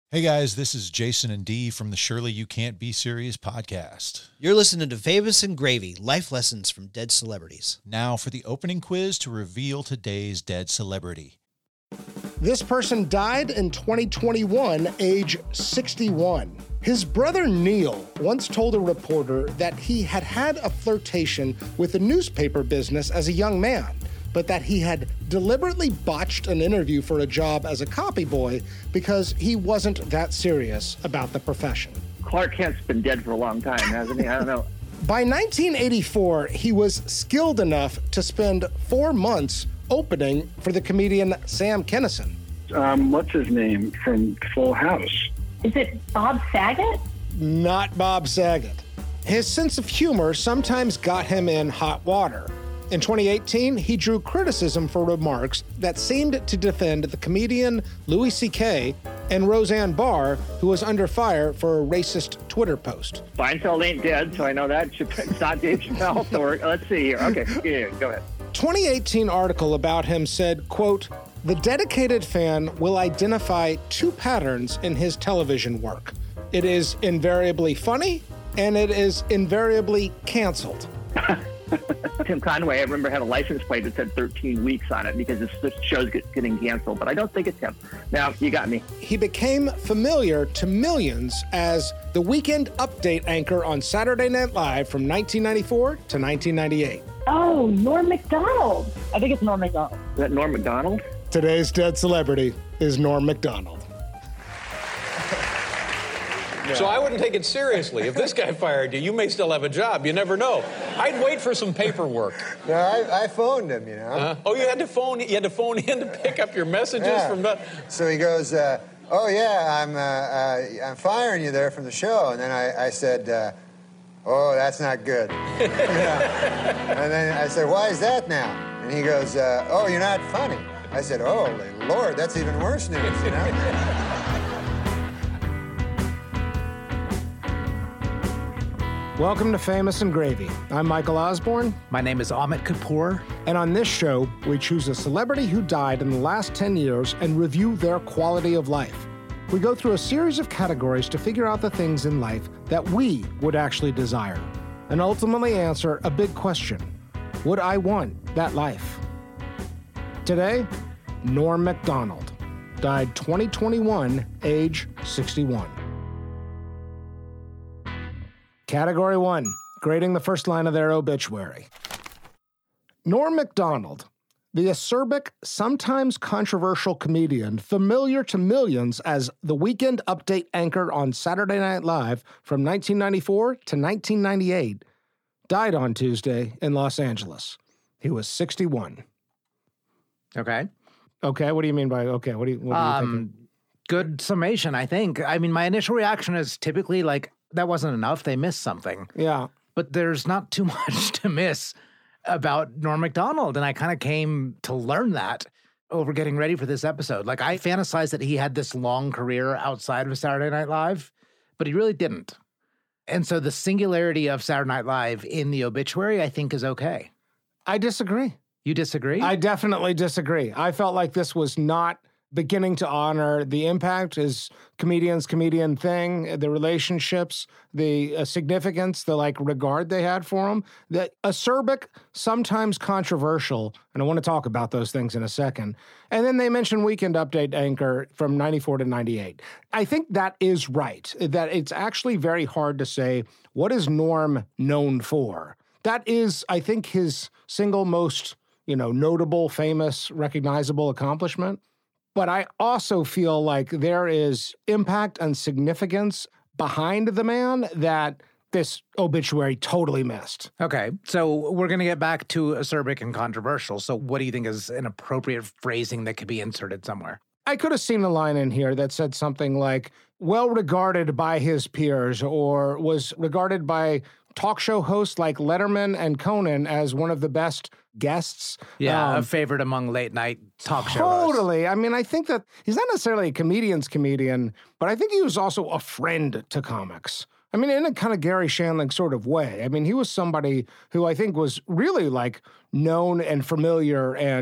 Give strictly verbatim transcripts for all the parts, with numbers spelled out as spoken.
Hey guys, this is Jason and Dee from the Surely You Can't Be Serious podcast. You're listening to Famous and Gravy, life lessons from dead celebrities. Now for the opening quiz to reveal today's dead celebrity. This person died in twenty twenty-one, age sixty-one. His brother Neil once told a reporter that he had had a flirtation with the newspaper business as a young man, but that he had deliberately botched an interview for a job as a copy boy because he wasn't that serious about the profession. Clark Kent's been dead for a long time, hasn't he? I don't know. By nineteen eighty-four, he was skilled enough to spend four months opening for the comedian Sam Kinison. Um, what's his name from Full House? Is it Bob Saget? Not Bob Saget. His sense of humor sometimes got him in hot water. In twenty eighteen, he drew criticism for remarks that seemed to defend the comedian Louis C K and Roseanne Barr, who was under fire for a racist Twitter post. Seinfeld ain't dead, so I know that. It's not Dave Chappelle. So we're, let's see here. Okay, yeah, go ahead. twenty eighteen article about him said, quote, "The dedicated fan will identify two patterns in his television work. It is invariably funny, and it is invariably canceled." Tim Conway, I remember, had a license plate that said thirteen weeks on it because this, this show's get, getting canceled, but I don't think it's him. Now, you got me. He became familiar to millions as the Weekend Update anchor on Saturday Night Live from nineteen ninety-four to nineteen ninety-eight. Oh, Norm Macdonald. I think it's Norm Macdonald. Is that Norm Macdonald? Today's dead celebrity is Norm Macdonald. So I wouldn't take it seriously. If this guy fired you, you may still have a job. You never know. I'd wait for some paperwork. No, I, I phoned him, you know. Uh, oh, you had to phone. You had to phone in to pick up your messages yeah. from that. So he goes, uh, "Oh yeah, I'm uh, uh, I'm firing you there from the show." And then I, I said, uh, "Oh, that's not good." You know? And then I said, "Why is that now?" And he goes, uh, "Oh, you're not funny." I said, "Oh Lord, that's even worse news." You know. Welcome to Famous and Gravy. I'm Michael Osborne. My name is Amit Kapoor. And on this show, we choose a celebrity who died in the last ten years and review their quality of life. We go through a series of categories to figure out the things in life that we would actually desire, and ultimately answer a big question: would I want that life? Today, Norm Macdonald died twenty twenty-one, age sixty-one. Category one, grading the first line of their obituary. Norm Macdonald, the acerbic, sometimes controversial comedian, familiar to millions as the Weekend Update anchor on Saturday Night Live from nineteen ninety-four to nineteen ninety-eight, died on Tuesday in Los Angeles. He was sixty-one. Okay. Okay, what do you mean by okay? What do you, what are you um, thinking? Good summation, I think. I mean, my initial reaction is typically like, that wasn't enough. They missed something. Yeah. But there's not too much to miss about Norm Macdonald. And I kind of came to learn that over getting ready for this episode. Like, I fantasized that he had this long career outside of Saturday Night Live, but he really didn't. And so the singularity of Saturday Night Live in the obituary, I think, is okay. I disagree. You disagree? I definitely disagree. I felt like this was not beginning to honor the impact, his comedian's comedian thing, the relationships, the uh, significance, the like regard they had for him. The acerbic, sometimes controversial, and I want to talk about those things in a second. And then they mentioned Weekend Update anchor from ninety-four to ninety-eight. I think that is right, that it's actually very hard to say, what is Norm known for? That is, I think, his single most, you know, notable, famous, recognizable accomplishment. But I also feel like there is impact and significance behind the man that this obituary totally missed. Okay, so we're going to get back to acerbic and controversial. So what do you think is an appropriate phrasing that could be inserted somewhere? I could have seen a line in here that said something like, well regarded by his peers, or was regarded by talk show hosts like Letterman and Conan as one of the best guests. Yeah, um, a favorite among late night talk show Totally. I mean, I think that he's not necessarily a comedian's comedian, but I think he was also a friend to comics. I mean, in a kind of Gary Shandling sort of way. I mean, he was somebody who I think was really like known and familiar and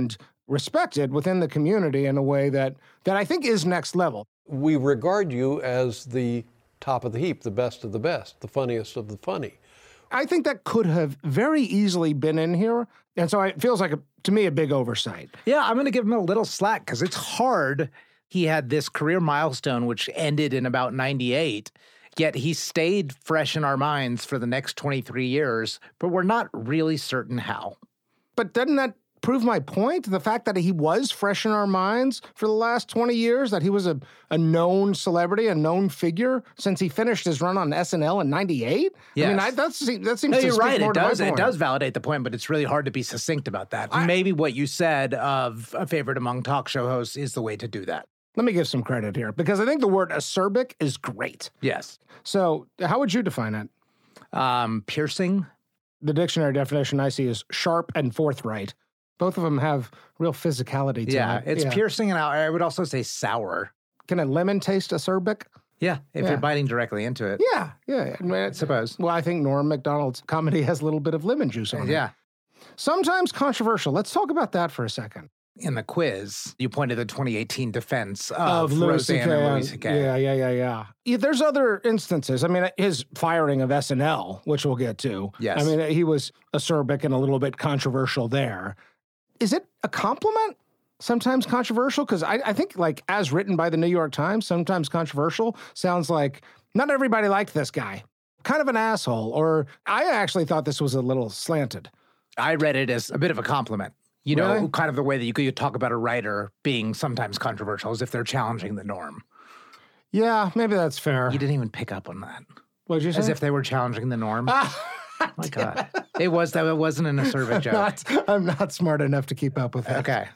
respected within the community in a way that that I think is next level. We regard you as the top of the heap, the best of the best, the funniest of the funny. I think that could have very easily been in here. And so it feels like, a, to me, a big oversight. Yeah, I'm going to give him a little slack because it's hard. He had this career milestone, which ended in about ninety-eight, yet he stayed fresh in our minds for the next twenty-three years, but we're not really certain how. But doesn't that prove my point? The fact that he was fresh in our minds for the last twenty years, that he was a, a known celebrity, a known figure since he finished his run on S N L in ninety-eight? Yes. I mean, I, that's, that seems no, to you're speak right. more It to my does. It point. does validate the point, but it's really hard to be succinct about that. I, Maybe what you said of a favorite among talk show hosts is the way to do that. Let me give some credit here, because I think the word acerbic is great. Yes. So how would you define it? Um, piercing. The dictionary definition I see is sharp and forthright. Both of them have real physicality to Yeah, it. it's piercing, and I would also say sour. Can a lemon taste acerbic? Yeah, if Yeah. you're biting directly into it. Yeah, yeah. I, mean, I suppose. Well, I think Norm Macdonald's comedy has a little bit of lemon juice on it. Yeah. Sometimes controversial. Let's talk about that for a second. In the quiz, you pointed to the twenty eighteen defense of, Of Louis Roseanne C K. and Louis C K. Yeah, yeah, yeah, yeah, yeah. There's other instances. I mean, his firing of S N L, which we'll get to. Yes. I mean, he was acerbic and a little bit controversial there. Is it a compliment? Sometimes controversial? Because I, I think, like, as written by the New York Times, sometimes controversial sounds like not everybody liked this guy. Kind of an asshole. Or I actually thought this was a little slanted. I read it as a bit of a compliment. You know, Really? kind of the way that you could talk about a writer being sometimes controversial as if they're challenging the norm. Yeah, maybe that's fair. You didn't even pick up on that. What'd you say? As if they were challenging the norm. My God. It was that it wasn't an acerbic joke. Not, I'm not smart enough to keep up with that. Okay.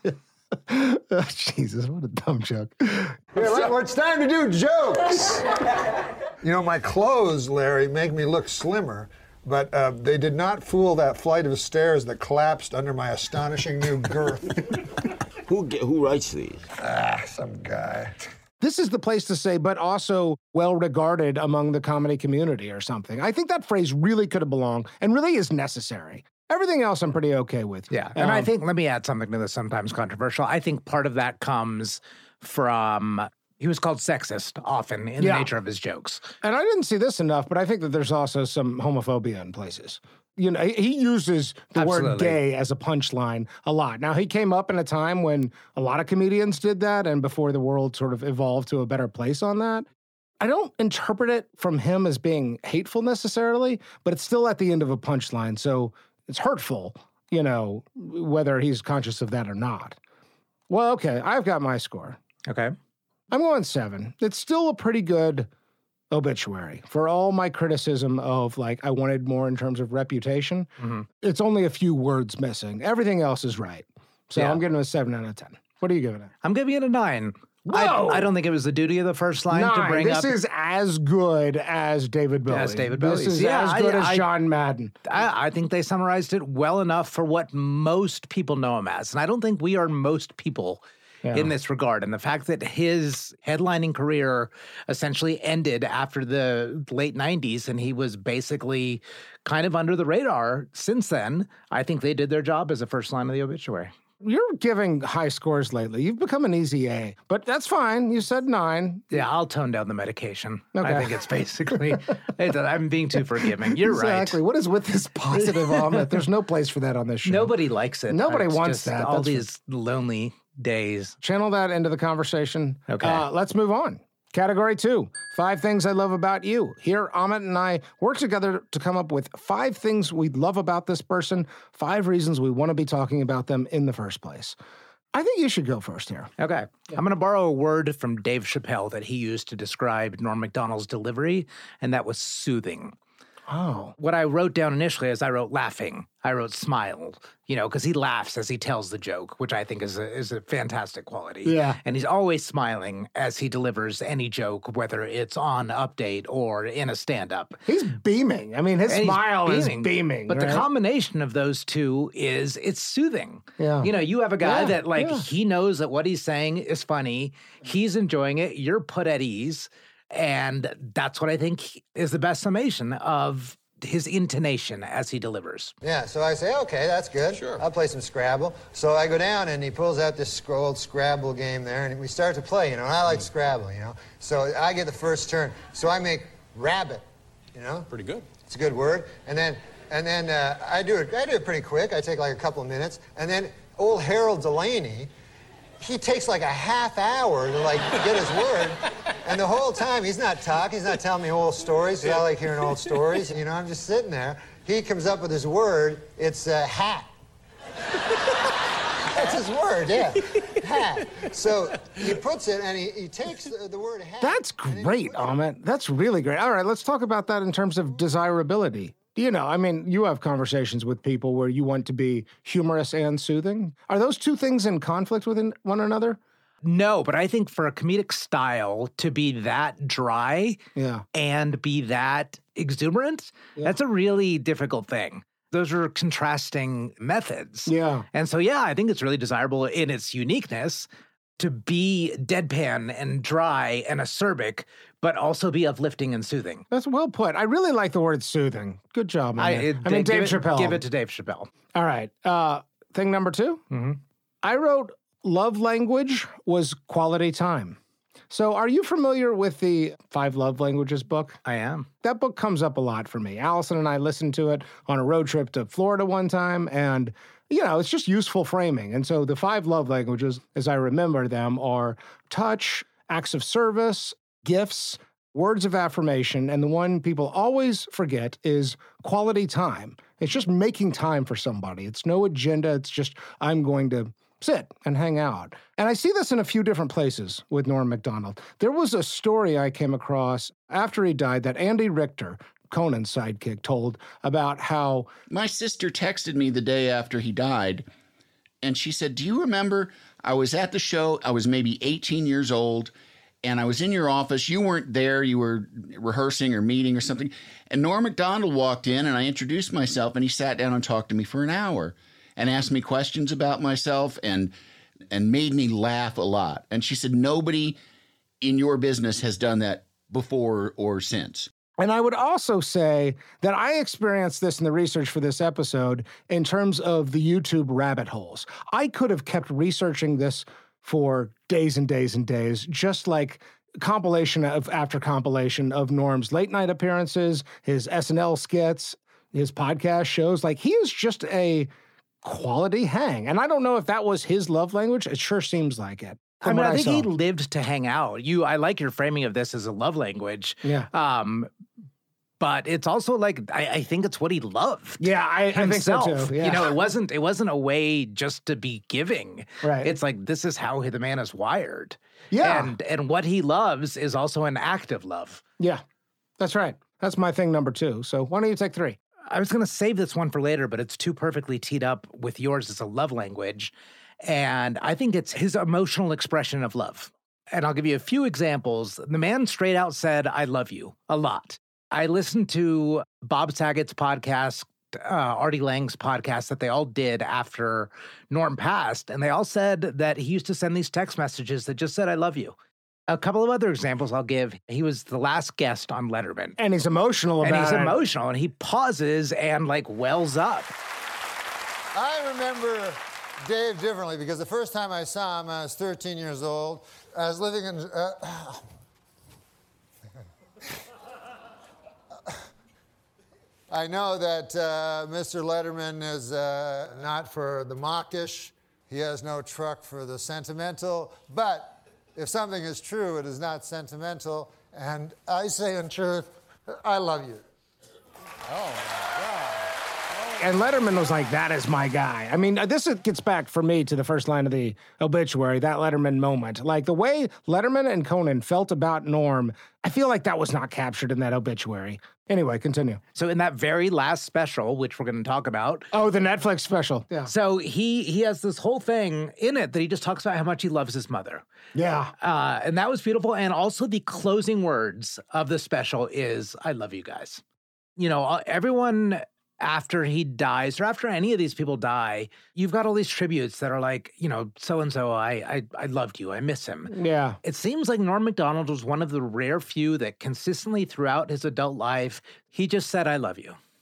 Oh, Jesus, what a dumb joke. Yeah, well, it's time to do jokes. You know, my clothes, Larry, make me look slimmer, but uh, they did not fool that flight of stairs that collapsed under my astonishing new girth. Who ge- who writes these? Ah, some guy. This is the place to say, but also well regarded among the comedy community or something. I think that phrase really could have belonged and really is necessary. Everything else I'm pretty okay with. Yeah. And I Um, think, let me add something to this sometimes controversial. I think part of that comes from, he was called sexist often in Yeah. the nature of his jokes. And I didn't see this enough, but I think that there's also some homophobia in places. You know, he- he uses the word Absolutely. gay as a punchline a lot. Now, he came up in a time when a lot of comedians did that and before the world sort of evolved to a better place on that. I don't interpret it from him as being hateful necessarily, but it's still at the end of a punchline. So it's hurtful, you know, whether he's conscious of that or not. Well, okay, I've got my score. Okay. I'm going seven. It's still a pretty good obituary for all my criticism of, like, I wanted more in terms of reputation. Mm-hmm. It's only a few words missing. Everything else is right. So Yeah. I'm giving it a seven out of ten. What are you giving it? I'm giving it a nine. I, Whoa! I don't think it was the duty of the first line Nine. to bring this up. is as good as David Bowie. As David This Bowie's. is Yeah, as I- good as I- John Madden. I, I think they summarized it well enough for what most people know him as. And I don't think we are most people Yeah. in this regard. And the fact that his headlining career essentially ended after the late nineties and he was basically kind of under the radar since then, I think they did their job as a first line of the obituary. You're giving high scores lately. You've become an easy A, but that's fine. You said nine. Yeah, I'll tone down the medication. Okay. I think it's basically, it's, I'm being too forgiving. You're Exactly. right. What is with this positive Ahmed? There's no place for that on this show. Nobody likes it. Nobody It's wants just that. All That's for- these lonely days. Channel that into the conversation. Okay. Uh, let's move on. Category two, five things I love about you. Here, Amit and I work together to come up with five things we love about this person, five reasons we want to be talking about them in the first place. I think you should go first here. Okay. I'm going to borrow a word from Dave Chappelle that he used to describe Norm Macdonald's delivery, and that was soothing. Oh. What I wrote down initially is I wrote laughing. I wrote smile, you know, because he laughs as he tells the joke, which I think is a, is a fantastic quality. Yeah. And he's always smiling as he delivers any joke, whether it's on Update or in a stand-up. He's beaming. I mean, his And he's smile is beaming. But right? the combination of those two is it's soothing. Yeah. You know, you have a guy Yeah, that like yeah. he knows that what he's saying is funny. He's enjoying it. You're put at ease. And that's what I think is the best summation of his intonation as he delivers. Yeah, so I say, okay, that's good. Sure. I'll play some Scrabble. So I go down, and he pulls out this old Scrabble game there, and we start to play, you know, and I like mm. Scrabble, you know. So I get the first turn. So I make rabbit, you know. Pretty good. It's a good word. And then, and then uh, I do it. I do it pretty quick. I take like a couple of minutes, and then old Harold Delaney, he takes like a half hour to like get his word, and the whole time he's not talking, he's not telling me old stories, because I like hearing old stories. You know, I'm just sitting there. He comes up with his word. It's uh, hat. That's his word, yeah, hat. So he puts it, and he, he takes the, the word hat. That's great, Amit. That's really great. All right, let's talk about that in terms of desirability. You know, I mean, you have conversations with people where you want to be humorous and soothing. Are those two things in conflict with one another? No, but I think for a comedic style to be that dry yeah. and be that exuberant, yeah. that's a really difficult thing. Those are contrasting methods. Yeah. And so, yeah, I think it's really desirable in its uniqueness to be deadpan and dry and acerbic, but also be uplifting and soothing. That's well put. I really like the word soothing. Good job, man. I, it, I mean, Dave give Chappelle. It, give it to Dave Chappelle. All right. Uh, thing number two. Mm-hmm. I wrote love language was quality time. So are you familiar with the Five Love Languages book? I am. That book comes up a lot for me. Allison and I listened to it on a road trip to Florida one time, and you know, it's just useful framing. And so the five love languages, as I remember them, are touch, acts of service, gifts, words of affirmation, and the one people always forget is quality time. It's just making time for somebody. It's no agenda. It's just, I'm going to sit and hang out. And I see this in a few different places with Norm Macdonald. There was a story I came across after he died that Andy Richter, Conan's sidekick, told about how... My sister texted me the day after he died, and she said, do you remember I was at the show, I was maybe eighteen years old, and I was in your office. You weren't there. You were rehearsing or meeting or something. And Norm Macdonald walked in, and I introduced myself, and he sat down and talked to me for an hour and asked me questions about myself and and made me laugh a lot. And she said, nobody in your business has done that before or since. And I would also say that I experienced this in the research for this episode in terms of the YouTube rabbit holes. I could have kept researching this for days and days and days, just like compilation of after compilation of Norm's late night appearances, his S N L skits, his podcast shows. Like, he is just a quality hang. And I don't know if that was his love language. It sure seems like it. I mean, I think I he lived to hang out. You, I like your framing of this as a love language. Yeah. Um, but it's also like, I, I think it's what he loved. Yeah, I, I think so too. Yeah. You know, it wasn't, it wasn't a way just to be giving. Right. It's like, this is how the man is wired. Yeah. And, and what he loves is also an act of love. Yeah, that's right. That's my thing number two. So why don't you take three? I was going to save this one for later, but it's too perfectly teed up with yours as a love language. And I think it's his emotional expression of love. And I'll give you a few examples. The man straight out said, I love you a lot. I listened to Bob Saget's podcast, uh, Artie Lang's podcast that they all did after Norm passed. And they all said that he used to send these text messages that just said, I love you. A couple of other examples I'll give. He was the last guest on Letterman. And he's emotional about it. And he's it. emotional, and he pauses and, like, wells up. I remember Dave differently because the first time I saw him, I was thirteen years old. I was living in... Uh, I know that uh, Mister Letterman is uh, not for the mawkish. He has no truck for the sentimental. But if something is true, it is not sentimental. And I say in truth, I love you. Oh, my God. And Letterman was like, that is my guy. I mean, this gets back for me to the first line of the obituary, that Letterman moment. Like, the way Letterman and Conan felt about Norm, I feel like that was not captured in that obituary. Anyway, continue. So in that very last special, which we're going to talk about. Oh, the Netflix special. Yeah. So he he has this whole thing in it that he just talks about how much he loves his mother. Yeah. Uh, and that was beautiful. And also the closing words of the special is, I love you guys. You know, everyone... after he dies, or after any of these people die, you've got all these tributes that are like, you know, so-and-so, I, I I loved you, I miss him. Yeah. It seems like Norm Macdonald was one of the rare few that consistently throughout his adult life, he just said, I love you.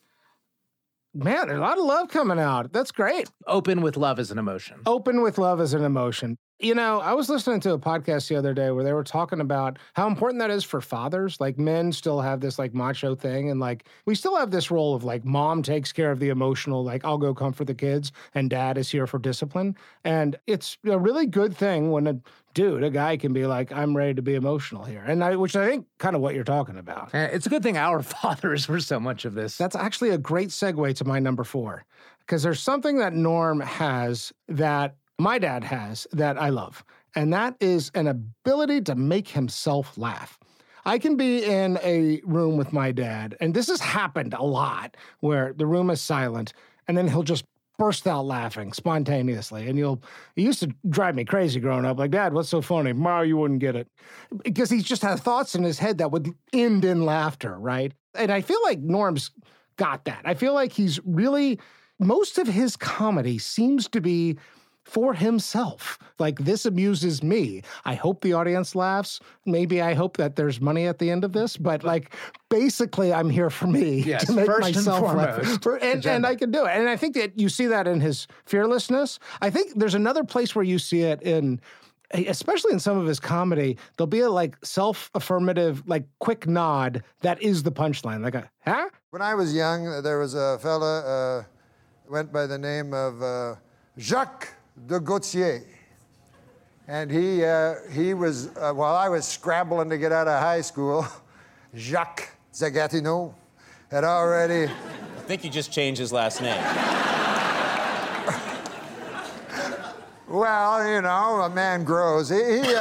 Man, there's a lot of love coming out. That's great. Open with love as an emotion. Open with love as an emotion. You know, I was listening to a podcast the other day where they were talking about how important that is for fathers. Like, men still have this, like, macho thing. And, like, we still have this role of, like, mom takes care of the emotional, like, I'll go comfort the kids, and dad is here for discipline. And it's a really good thing when a dude, a guy can be like, I'm ready to be emotional here. And I, which I think kind of what you're talking about. Uh, It's a good thing our fathers were so much of this. That's actually a great segue to my number four, because there's something that Norm has that my dad has that I love, and that is an ability to make himself laugh. I can be in a room with my dad, and this has happened a lot, where the room is silent, and then he'll just burst out laughing spontaneously. And you'll, it used to drive me crazy growing up. Like, Dad, what's so funny? Ma, you wouldn't get it. Because he just had thoughts in his head that would end in laughter, right? And I feel like Norm's got that. I feel like he's really, most of his comedy seems to be for himself. Like, this amuses me. I hope the audience laughs. Maybe I hope that there's money at the end of this, but like, basically I'm here for me Yes, to make first and myself laugh. foremost. For- and, and I can do it. And I think that you see that in his fearlessness. I think there's another place where you see it in, especially in some of his comedy, there'll be a like self-affirmative, like quick nod that is the punchline. Like a, huh? When I was young, there was a fella uh, went by the name of uh, Jacques de Gautier. And he, uh, he was, uh, while I was scrambling to get out of high school, Jacques Zagatino had already... I think he just changed his last name. Well, you know, a man grows. He, he uh...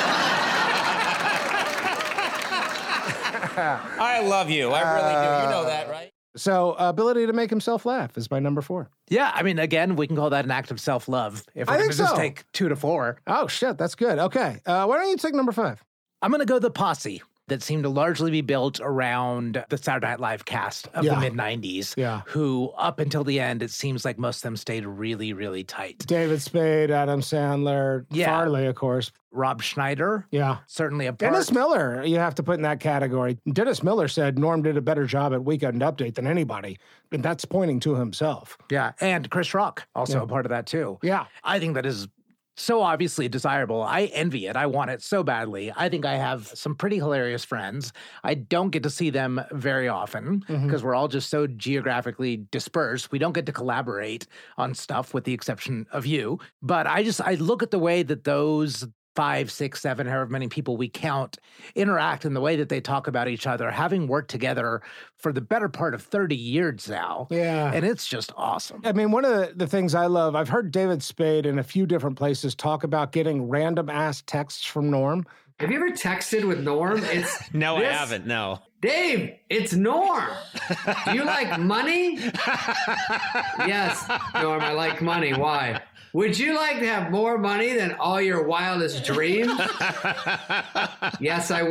I love you. I really do. You know that, right? So, ability to make himself laugh is my number four. Yeah, I mean, again, we can call that an act of self-love. If we're I going think to just so. take two to four. Oh, shit, that's good. Okay, uh, why don't you take number five? I'm going to go the posse that seemed to largely be built around the Saturday Night Live cast of Yeah. the mid nineties, Yeah. who, up until the end, it seems like most of them stayed really, really tight. David Spade, Adam Sandler, Yeah. Farley, of course. Rob Schneider, Yeah. certainly a part. Dennis Miller, you have to put in that category. Dennis Miller said Norm did a better job at Weekend Update than anybody, and that's pointing to himself. Yeah, and Chris Rock, also Yeah. a part of that too. Yeah. I think that is so obviously desirable. I envy it. I want it so badly. I think I have some pretty hilarious friends. I don't get to see them very often because Mhm. we're all just so geographically dispersed. We don't get to collaborate on stuff with the exception of you. But I just, I look at the way that those five, six, seven, however many people we count interact in the way that they talk about each other, having worked together for the better part of thirty years now. Yeah. And it's just awesome. I mean, one of the, the things I love, I've heard David Spade in a few different places talk about getting random ass texts from Norm. Have you ever texted with Norm? It's No, I this- haven't. No. Dave, it's Norm. Do you like money? Yes, Norm, I like money. Why? Would you like to have more money than all your wildest dreams? Yes, I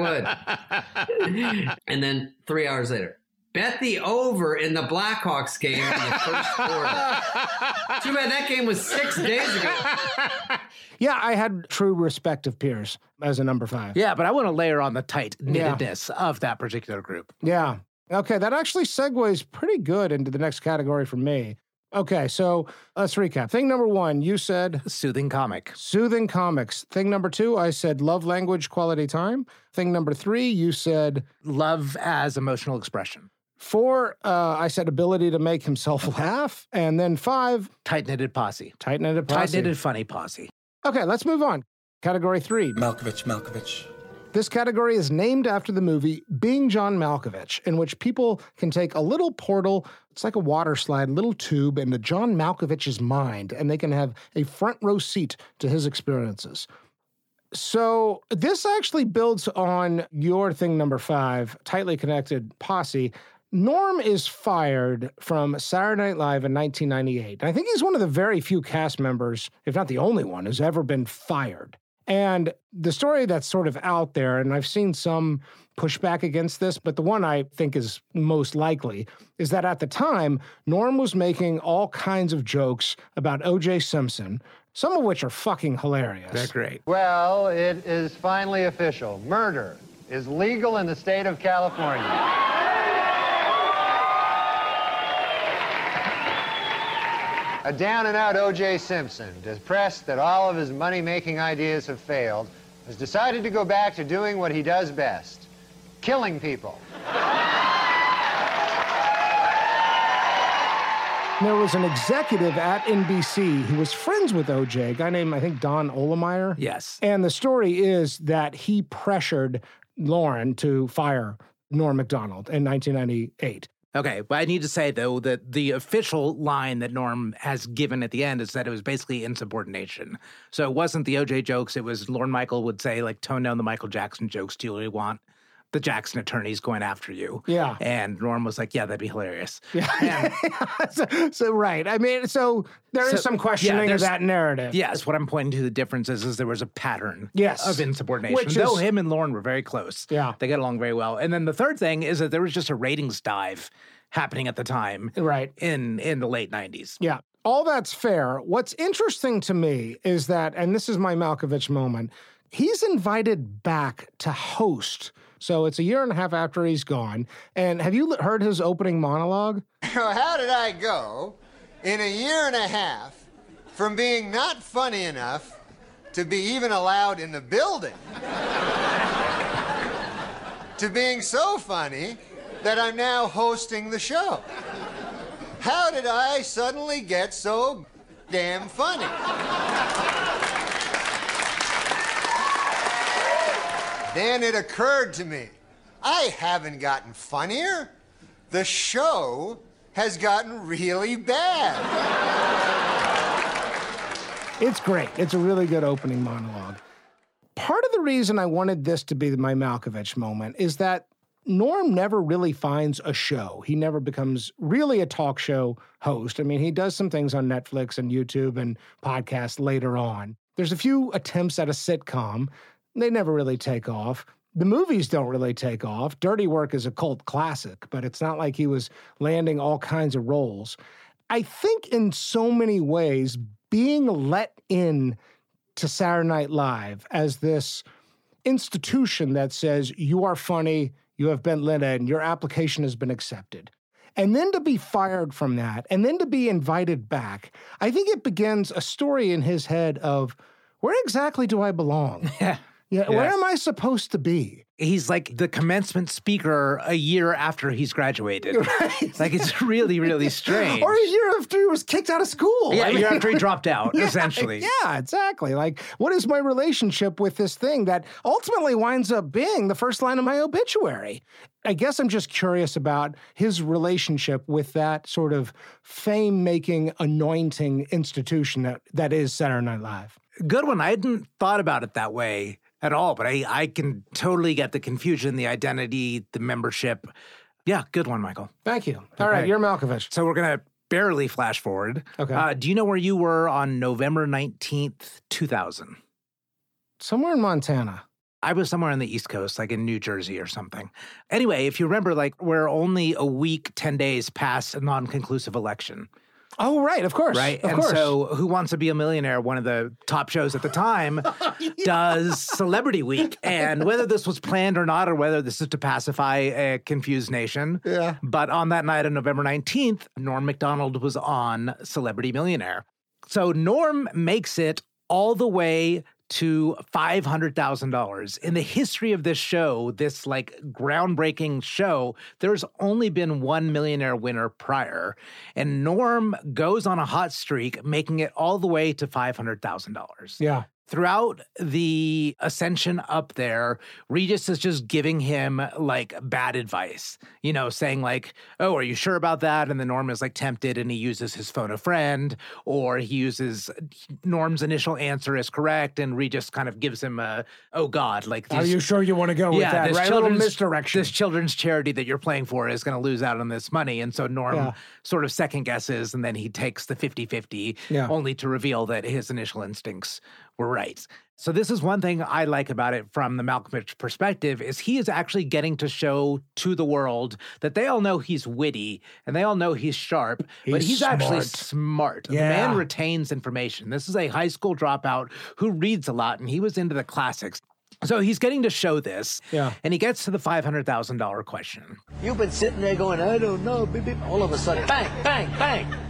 would. And then three hours later, bet the over in the Blackhawks game in the first quarter. Too bad that game was six days ago. Yeah, I had true respect of peers as a number five. Yeah, but I want to layer on the tight knittedness of that particular group. Yeah. Okay, that actually segues pretty good into the next category for me. Okay, so let's recap. Thing number one, you said soothing comic. Soothing comics. Thing number two, I said love language, quality time. Thing number three, you said love as emotional expression. Four, uh, I said ability to make himself laugh. And then five, tight knitted posse. Tight knitted posse. Tight knitted funny posse. Okay, let's move on. Category three. Malkovich, Malkovich. This category is named after the movie Being John Malkovich, in which people can take a little portal, it's like a water slide, little tube into John Malkovich's mind, and they can have a front row seat to his experiences. So this actually builds on your thing number five, tightly connected posse. Norm is fired from Saturday Night Live in nineteen ninety-eight. I think he's one of the very few cast members, if not the only one, who's ever been fired. And the story that's sort of out there, and I've seen some pushback against this, but the one I think is most likely, is that at the time, Norm was making all kinds of jokes about O J Simpson, some of which are fucking hilarious. They're great. Well, it is finally official. Murder is legal in the state of California. A down-and-out O J Simpson, depressed that all of his money-making ideas have failed, has decided to go back to doing what he does best, killing people. There was an executive at N B C who was friends with O J, a guy named, I think, Don Olemeyer. Yes. And the story is that he pressured Lorne to fire Norm Macdonald in nineteen ninety-eight. Okay, but I need to say, though, that the official line that Norm has given at the end is that it was basically insubordination. So it wasn't the O J jokes. It was Lorne Michael would say, like, tone down the Michael Jackson jokes. Do you really want the Jackson attorneys going after you? Yeah. And Norm was like, yeah, that'd be hilarious. Yeah. so, so, right. I mean, so there is So, some yeah, questioning of there's- that narrative. Yes, what I'm pointing to the difference is, is there was a pattern Yes. of insubordination. Which Though is- him and Lorne were very close. Yeah. They got along very well. And then the third thing is that there was just a ratings dive happening at the time. Right. In, in the late nineties. Yeah. All that's fair. What's interesting to me is that, and this is my Malkovich moment, he's invited back to host. So it's a year and a half after he's gone. And have you heard his opening monologue? How did I go in a year and a half from being not funny enough to be even allowed in the building to being so funny that I'm now hosting the show? How did I suddenly get so damn funny? Then it occurred to me, I haven't gotten funnier. The show has gotten really bad. It's great. It's a really good opening monologue. Part of the reason I wanted this to be my Malkovich moment is that Norm never really finds a show. He never becomes really a talk show host. I mean, he does some things on Netflix and YouTube and podcasts later on. There's a few attempts at a sitcom. They never really take off. The movies don't really take off. Dirty Work is a cult classic, but it's not like he was landing all kinds of roles. I think in so many ways, being let in to Saturday Night Live as this institution that says you are funny, you have been let in, your application has been accepted. And then to be fired from that, and then to be invited back, I think it begins a story in his head of, where exactly do I belong? Yeah. Yeah, where Yes. am I supposed to be? He's like the commencement speaker a year after he's graduated. Right. Like, it's really, really strange. Or a year after he was kicked out of school. Yeah, I a year mean- after he dropped out, Yeah, essentially. Yeah, exactly. Like, what is my relationship with this thing that ultimately winds up being the first line of my obituary? I guess I'm just curious about his relationship with that sort of fame-making, anointing institution that, that is Saturday Night Live. Good one. I hadn't thought about it that way at all, but I, I can totally get the confusion, the identity, the membership. Yeah, good one, Michael. Thank you. All right, you're Malkovich. So we're going to barely flash forward. Okay. Uh, do you know where you were on November nineteenth, two thousand? Somewhere in Montana. I was somewhere on the East Coast, like in New Jersey or something. Anyway, if you remember, like, we're only a week, ten days past a non-conclusive election. Oh, right, of course. Right. Of and course. so Who Wants to Be a Millionaire, one of the top shows at the time, does Celebrity Week. And whether this was planned or not, or whether this is to pacify a confused nation. Yeah. But on that night on November nineteenth, Norm Macdonald was on Celebrity Millionaire. So Norm makes it all the way to five hundred thousand dollars. In the history of this show, this like groundbreaking show, there's only been one millionaire winner prior. And Norm goes on a hot streak, making it all the way to five hundred thousand dollars. Yeah. Throughout the ascension up there, Regis is just giving him like bad advice, you know, saying like, oh, are you sure about that? And then Norm is like tempted and he uses his phone a friend, or he uses Norm's initial answer is correct. And Regis kind of gives him a, oh God, like, Are these- you sure you want to go with yeah, that? this Right? A little children's- misdirection. This children's charity that you're playing for is going to lose out on this money. And so Norm Yeah. sort of second guesses, and then he takes the fifty-fifty, Yeah. only to reveal that his initial instincts were right. So this is one thing I like about it from the Malkovich perspective, is he is actually getting to show to the world that they all know he's witty and they all know he's sharp, but He's he's actually smart. smart. The Yeah. man retains information. This is a high school dropout who reads a lot, and he was into the classics. So he's getting to show this, Yeah. and he gets to the five hundred thousand dollars question. You've been sitting there going, I don't know, beep, beep. All of a sudden, bang, bang, bang.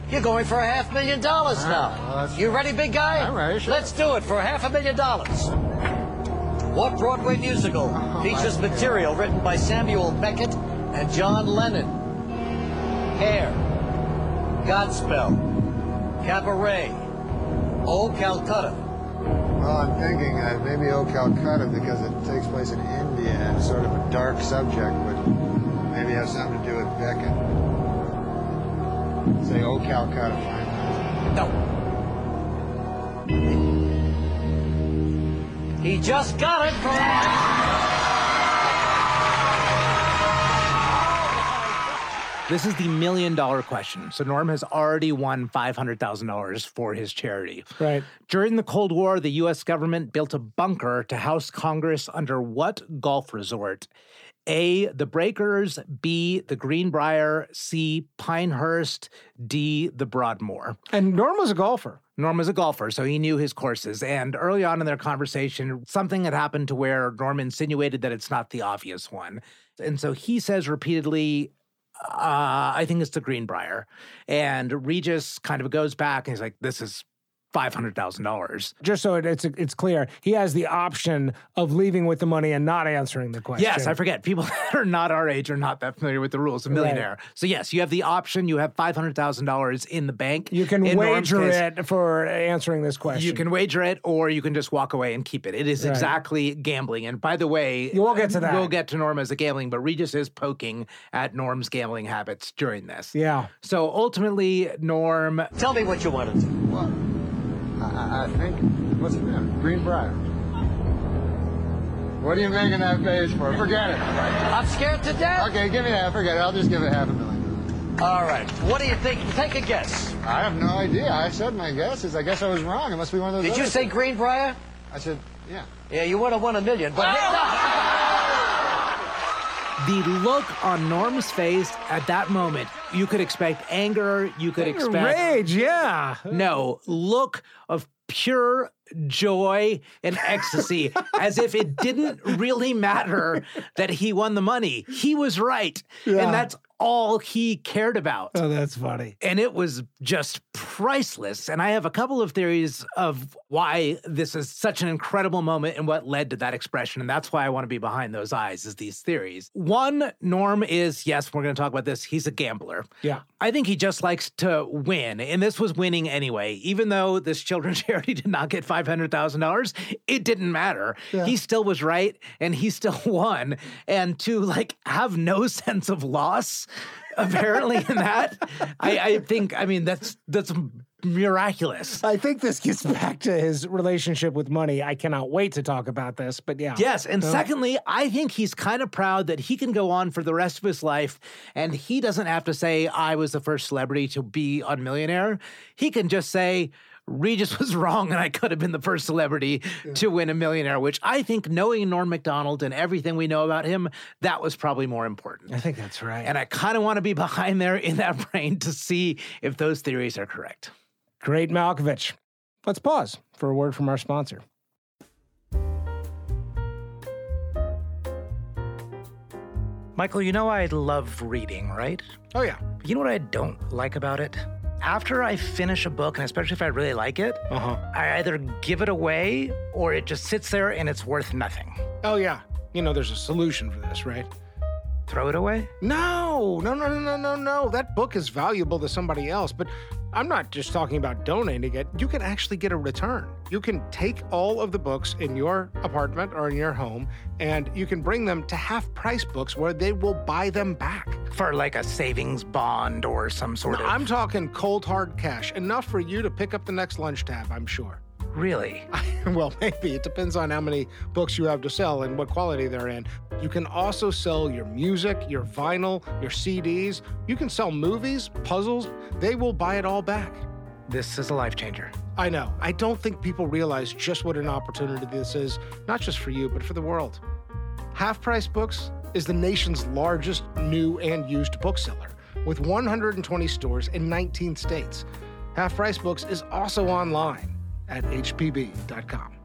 You're going for a half million dollars All now. right, well, that's- you ready, big guy? I'm ready, sure. Let's do it for a half a million dollars. What Broadway musical features material written by Samuel Beckett and John Lennon? Hair, Godspell, Cabaret, Old Calcutta. Well, I'm thinking uh, maybe O Calcutta because it takes place in India and it's sort of a dark subject, but maybe has something to do with Beckett. Say O Calcutta, fine. No. He just got it from... This is the million dollar question. So Norm has already won five hundred thousand dollars for his charity. Right. During the Cold War, the U S government built a bunker to house Congress under what golf resort? A, the Breakers, B, the Greenbrier, C, Pinehurst, D, the Broadmoor. And Norm was a golfer. Norm was a golfer, so he knew his courses. And early on in their conversation, something had happened to where Norm insinuated that it's not the obvious one. And so he says repeatedly, uh, I think it's the Greenbrier. And Regis kind of goes back and he's like, this is five hundred thousand dollars. Just so it, it's it's clear, he has the option of leaving with the money and not answering the question. Yes, I forget. People that are not our age are not that familiar with the rules of Millionaire. Right. So yes, you have the option. You have five hundred thousand dollars in the bank. You can in wager case, it for answering this question. You can wager it, or you can just walk away and keep it. It is right. exactly gambling. And by the way, we'll get to that. We'll get to Norm as a gambling, but Regis is poking at Norm's gambling habits during this. Yeah. So ultimately, Norm... Tell me what you want to do. What? I, I think, what's it name? Greenbrier. What are you making that face for? Forget it. I'm scared to death. Okay, give me that. Forget it. I'll just give it half a million. All right. What do you think? Take a guess. I have no idea. I said my guesses. I guess I was wrong. It must be one of those. Did you say Greenbrier? I said, yeah. Yeah, you would have won a million, but... The look on Norm's face at that moment, you could expect anger, you could expect... Rage, yeah. No, look of pure joy and ecstasy, as if it didn't really matter that he won the money. He was right, yeah. and that's all he cared about. Oh, that's funny. And it was just priceless. And I have a couple of theories of why this is such an incredible moment and what led to that expression. And that's why I want to be behind those eyes, is these theories. One, Norm is, yes, we're going to talk about this, he's a gambler. Yeah. I think he just likes to win. And this was winning anyway. Even though this children's charity did not get five hundred thousand dollars, it didn't matter. Yeah. He still was right, and he still won. And to, like, have no sense of loss, apparently, in that, I, I think, I mean, that's that's miraculous. I think this gets back to his relationship with money. I cannot wait to talk about this, but yeah. Yes, and so. secondly, I think he's kind of proud that he can go on for the rest of his life, and he doesn't have to say, I was the first celebrity to be on Millionaire. He can just say, Regis was wrong, and I could have been the first celebrity yeah. to win a Millionaire, which I think, knowing Norm Macdonald and everything we know about him, that was probably more important. I think that's right. And I kind of want to be behind there in that brain to see if those theories are correct. Great, Malkovich. Let's pause for a word from our sponsor. Michael, you know I love reading, right? Oh, yeah. You know what I don't like about it? After I finish a book, and especially if I really like it, uh-huh. I either give it away or it just sits there and it's worth nothing. Oh, yeah. You know, there's a solution for this, right? Throw it away? No, no, no, no, no, no, no. That book is valuable to somebody else, but I'm not just talking about donating it. You can actually get a return. You can take all of the books in your apartment or in your home, and you can bring them to half-price books where they will buy them back. For like a savings bond or some sort no, of... I'm talking cold, hard cash. Enough for you to pick up the next lunch tab, I'm sure. Really? Well, maybe. It depends on how many books you have to sell and what quality they're in. You can also sell your music, your vinyl, your C Ds. You can sell movies, puzzles. They will buy it all back. This is a life changer. I know. I don't think people realize just what an opportunity this is, not just for you, but for the world. Half Price Books is the nation's largest new and used bookseller, with one hundred twenty stores in nineteen states. Half Price Books is also online at H P B dot com.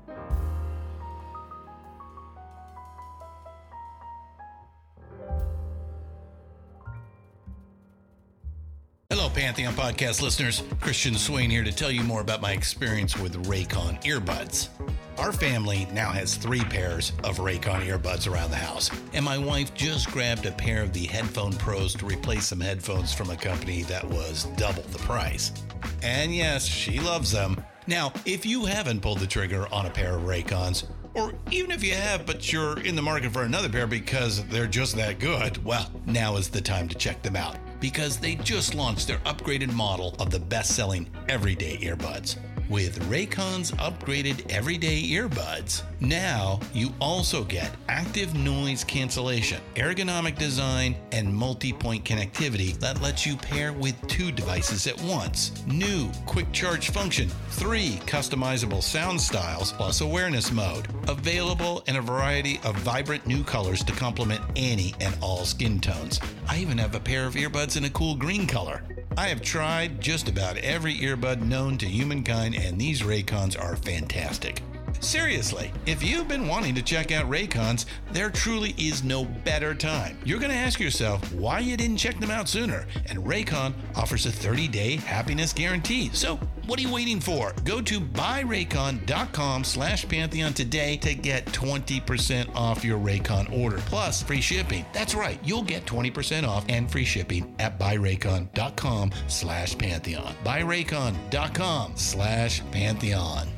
Hello, Pantheon Podcast listeners. Christian Swain here to tell you more about my experience with Raycon earbuds. Our family now has three pairs of Raycon earbuds around the house, and my wife just grabbed a pair of the Headphone Pros to replace some headphones from a company that was double the price. And yes, she loves them. Now, if you haven't pulled the trigger on a pair of Raycons, or even if you have, but you're in the market for another pair because they're just that good, well, now is the time to check them out, because they just launched their upgraded model of the best-selling everyday earbuds. With Raycon's upgraded everyday earbuds, now you also get active noise cancellation, ergonomic design, and multi-point connectivity that lets you pair with two devices at once. New quick charge function, three customizable sound styles, plus awareness mode. Available in a variety of vibrant new colors to complement any and all skin tones. I even have a pair of earbuds in a cool green color. I have tried just about every earbud known to humankind, and these Raycons are fantastic. Seriously, if you've been wanting to check out Raycons, there truly is no better time. You're going to ask yourself why you didn't check them out sooner, and Raycon offers a thirty-day happiness guarantee. So what are you waiting for? Go to buyraycon.com slash Pantheon today to get twenty percent off your Raycon order, plus free shipping. That's right, you'll get twenty percent off and free shipping at buyraycon.com slash Pantheon. buyraycon.com slash Pantheon.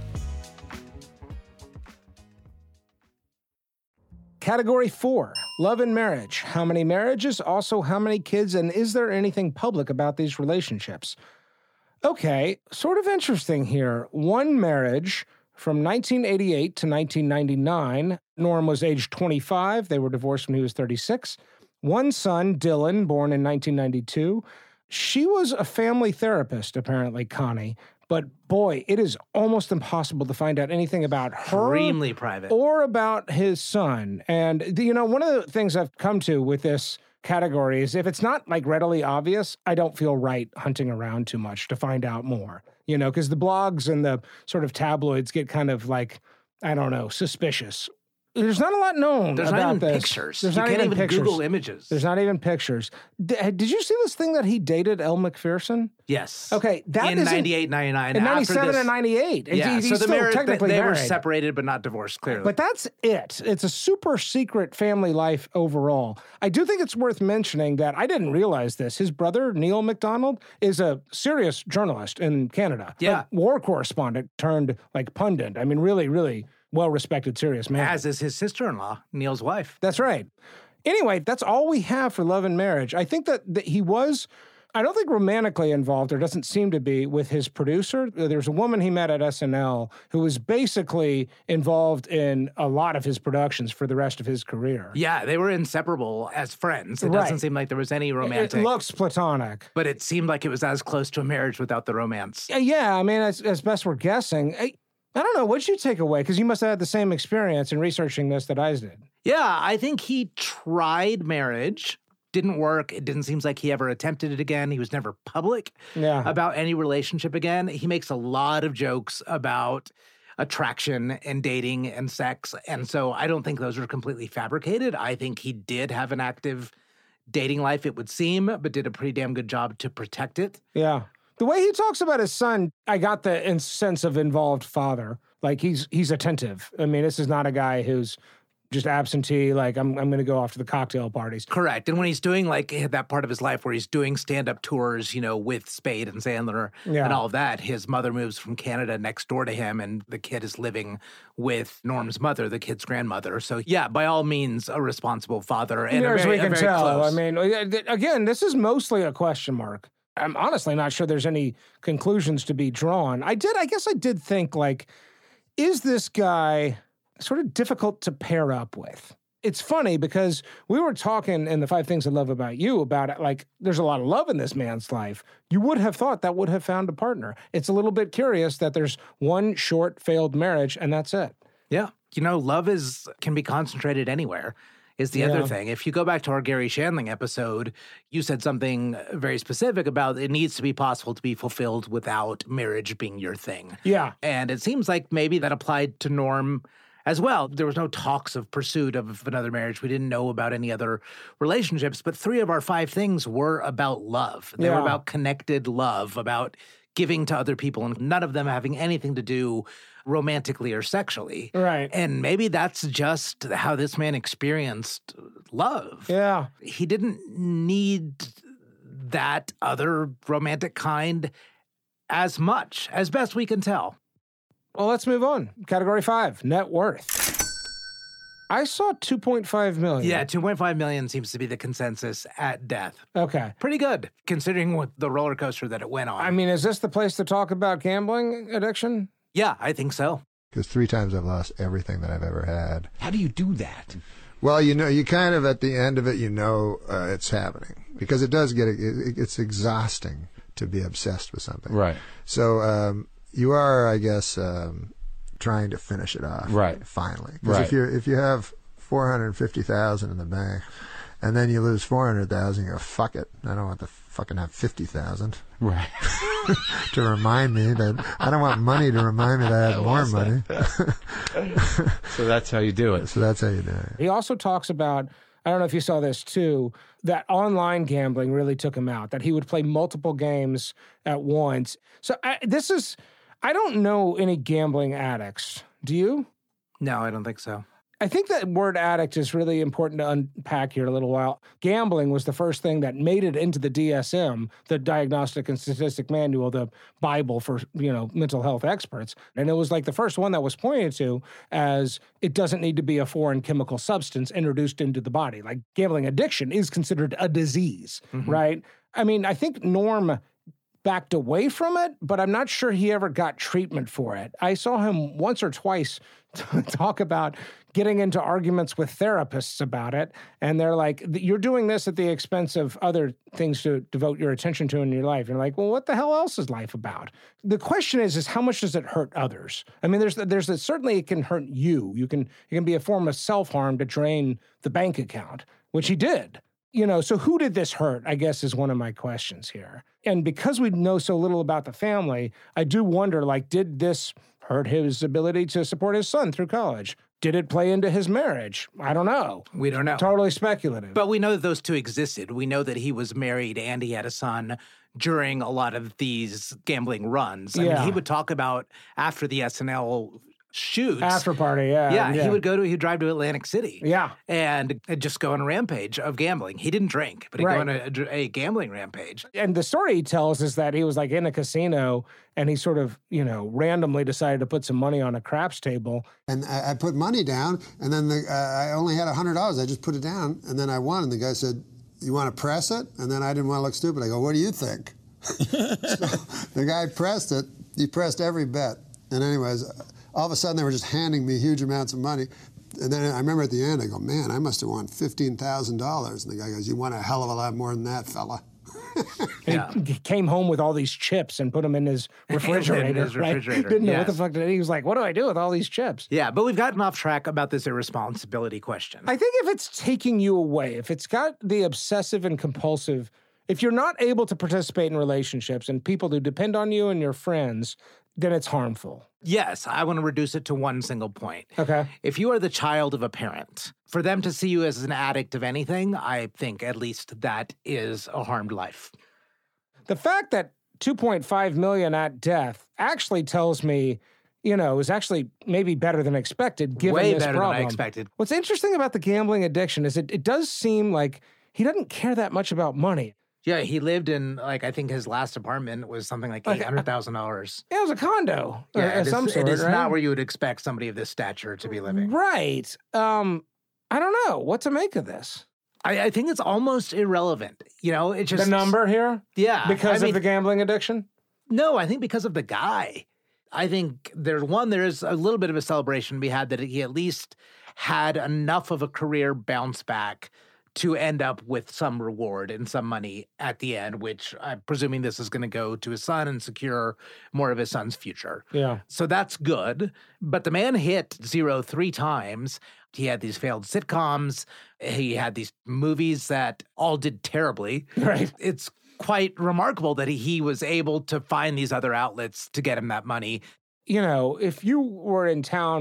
Category four, love and marriage. How many marriages? Also, how many kids? And is there anything public about these relationships? Okay, sort of interesting here. One marriage from nineteen eighty-eight to nineteen ninety-nine. Norm was age twenty-five. They were divorced when he was thirty-six. One son, Dylan, born in nineteen ninety-two. She was a family therapist, apparently, Connie. But boy, it is almost impossible to find out anything about her. Extremely private. Or about his son. And, you know, one of the things I've come to with this category is if it's not, like, readily obvious, I don't feel right hunting around too much to find out more. You know, because the blogs and the sort of tabloids get kind of, like, I don't know, suspicious. There's not a lot known There's about not even this. pictures. There's you not can't even even pictures. Google images. There's not even pictures. D- did you see this thing that he dated Elle Macpherson? Yes. Okay, that in isn't- ninety-eight, ninety-nine. In after ninety-seven this- and ninety-eight. Yeah, He's so the still marriage, technically they were married. separated but not divorced, clearly. But that's it. It's a super secret family life overall. I do think it's worth mentioning that I didn't realize this. His brother, Neil MacDonald, is a serious journalist in Canada. Yeah. A war correspondent turned like pundit. I mean, really, really well-respected, serious man. As is his sister-in-law, Neil's wife. That's right. Anyway, that's all we have for love and marriage. I think that, that he was, I don't think romantically involved, or doesn't seem to be, with his producer. There's a woman he met at S N L who was basically involved in a lot of his productions for the rest of his career. Yeah, they were inseparable as friends. It Right. doesn't seem like there was any romantic. It looks platonic. But it seemed like it was as close to a marriage without the romance. Yeah, Yeah, I mean, as, as best we're guessing. I, I don't know. What'd you take away? Because you must have had the same experience in researching this that I did. Yeah, I think he tried marriage. Didn't work. It didn't seem like he ever attempted it again. He was never public Yeah. about any relationship again. He makes a lot of jokes about attraction and dating and sex. And so I don't think those are completely fabricated. I think he did have an active dating life, it would seem, but did a pretty damn good job to protect it. Yeah. The way he talks about his son, I got the in- sense of involved father. Like he's he's attentive. I mean, this is not a guy who's just absentee, like I'm I'm going to go off to the cocktail parties. Correct. And when he's doing like that part of his life where he's doing stand-up tours, you know, with Spade and Sandler Yeah. and all of that, his mother moves from Canada next door to him and the kid is living with Norm's mother, the kid's grandmother. So yeah, by all means, a responsible father. And Near a as very, we a can very tell. close. I mean, again, this is mostly a question mark. I'm honestly not sure there's any conclusions to be drawn. I did, I guess I did think, like, is this guy sort of difficult to pair up with? It's funny because we were talking in the Five Things I Love About You about it, like, there's a lot of love in this man's life. You would have thought that would have found a partner. It's a little bit curious that there's one short failed marriage and that's it. Yeah. You know, love is can be concentrated anywhere. Is the Yeah. other thing. If you go back to our Gary Shandling episode, you said something very specific about it needs to be possible to be fulfilled without marriage being your thing. Yeah. And it seems like maybe that applied to Norm as well. There was no talks of pursuit of another marriage. We didn't know about any other relationships, but three of our five things were about love. They Yeah. were about connected love, about giving to other people, and none of them having anything to do romantically or sexually. Right. And maybe that's just how this man experienced love. Yeah. He didn't need that other romantic kind as much, as best we can tell. Well, let's move on. Category five, net worth. I saw two point five million. Yeah, two point five million seems to be the consensus at death. Okay. Pretty good, considering what the roller coaster that it went on. I mean, is this the place to talk about gambling addiction? Yeah, I think so. Because three times I've lost everything that I've ever had. How do you do that? Well, you know, you kind of, at the end of it, you know uh, it's happening. Because it does get, it, it's exhausting to be obsessed with something. Right. So um, you are, I guess, um, trying to finish it off. Right. Finally. Because Right. if, you're, if you have four hundred fifty thousand dollars in the bank, and then you lose four hundred thousand dollars, you go, fuck it. I don't want to fucking have fifty thousand dollars. Right. to remind me that I don't want money to remind me that I have more money. So that's how you do it. So that's how you do it. He also talks about, I don't know if you saw this too, that online gambling really took him out, that he would play multiple games at once. So I, this is, I don't know any gambling addicts. Do you? No, I don't think so. I think that word addict is really important to unpack here a little while. Gambling was the first thing that made it into the D S M, the Diagnostic and Statistic Manual, the Bible for, you know, mental health experts. And it was like the first one that was pointed to as it doesn't need to be a foreign chemical substance introduced into the body. Like gambling addiction is considered a disease, Mm-hmm. right? I mean, I think Norm backed away from it, but I'm not sure he ever got treatment for it. I saw him once or twice talk about getting into arguments with therapists about it, and they're like, you're doing this at the expense of other things to devote your attention to in your life. And you're like, well, what the hell else is life about? The question is, is how much does it hurt others? I mean, there's there's a, certainly it can hurt you. You can it can be a form of self-harm to drain the bank account, which he did. You know, so who did this hurt, I guess, is one of my questions here. And because we know so little about the family, I do wonder, like, did this hurt his ability to support his son through college? Did it play into his marriage? I don't know. We don't know. Totally speculative. But we know that those two existed. We know that he was married and he had a son during a lot of these gambling runs. I Yeah. mean, he would talk about after the S N L shoots. After party, yeah. Yeah, he would go to, he'd drive to Atlantic City. Yeah. And just go on a rampage of gambling. He didn't drink, but he'd Right. go on a, a gambling rampage. And the story he tells is that he was like in a casino and he sort of, you know, randomly decided to put some money on a craps table. And I, I put money down, and then the, uh, I only had one hundred dollars. I just put it down, and then I won. And the guy said, you want to press it? And then I didn't want to look stupid. I go, what do you think? So the guy pressed it. He pressed every bet. And anyways, all of a sudden they were just handing me huge amounts of money. And then I remember at the end, I go, man, I must have won fifteen thousand dollars. And the guy goes, you won a hell of a lot more than that, fella. And he came home with all these chips and put them in his refrigerator. In his right? refrigerator, Didn't know what the yes. fuck to do. He was like, what do I do with all these chips? Yeah, but we've gotten off track about this irresponsibility question. I think if it's taking you away, if it's got the obsessive and compulsive, if you're not able to participate in relationships and people who depend on you and your friends, then it's harmful. Yes, I want to reduce it to one single point. Okay. If you are the child of a parent, for them to see you as an addict of anything, I think at least that is a harmed life. The fact that two point five million at death actually tells me, you know, is actually maybe better than expected given Way this better than I problem. expected. What's interesting about the gambling addiction is it, it does seem like he doesn't care that much about money. Yeah, he lived in, like, I think his last apartment was something like Like, eight hundred thousand dollars. Yeah, it was a condo Yeah, of it is, some sort, it is right? not where you would expect somebody of this stature to be living. Right. Um, I don't know what to make of this. I, I think it's almost irrelevant. You know, it just The number here? Yeah, Because I of mean, the gambling addiction? No, I think because of the guy. I think there's one, there's a little bit of a celebration to be had that he at least had enough of a career bounce back to end up with some reward and some money at the end, which I'm presuming this is going to go to his son and secure more of his son's future. Yeah. So that's good. But the man hit zero three times. He had these failed sitcoms. He had these movies that all did terribly. Right. It's quite remarkable that he, he was able to find these other outlets to get him that money. You know, if you were in town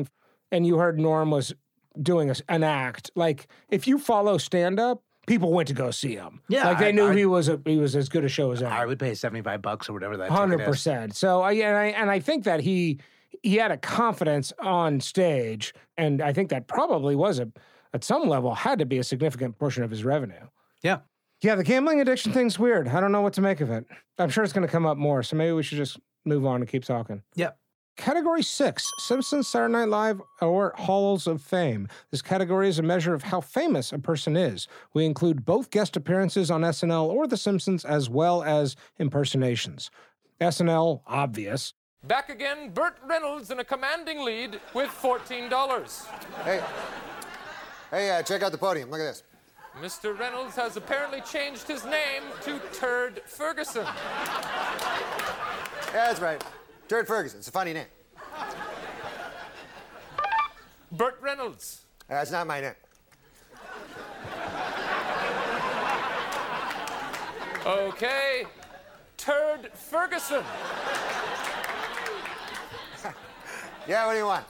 and you heard Norm was doing a, an act, like if you follow stand-up, people went to go see him. Yeah, like they I- knew I- he was a, he was as good a show as ever. I would pay seventy-five bucks or whatever that Hundred ticket is. percent. So I and I and I think that he he had a confidence on stage, and I think that probably was a at some level had to be a significant portion of his revenue. Yeah. Yeah, the gambling addiction thing's weird. I don't know what to make of it. I'm sure it's going to come up more, so maybe we should just move on and keep talking. Yep. Category six, Simpsons, Saturday Night Live, or Halls of Fame. This category is a measure of how famous a person is. We include both guest appearances on S N L or The Simpsons, as well as impersonations. S N L, obvious. Back again, Burt Reynolds in a commanding lead with fourteen dollars. Hey, hey, uh, check out the podium. Look at this. Mister Reynolds has apparently changed his name to Turd Ferguson. Yeah, that's right. Turd Ferguson. It's a funny name. Burt Reynolds. That's not my name. Okay, Turd Ferguson. Yeah, what do you want?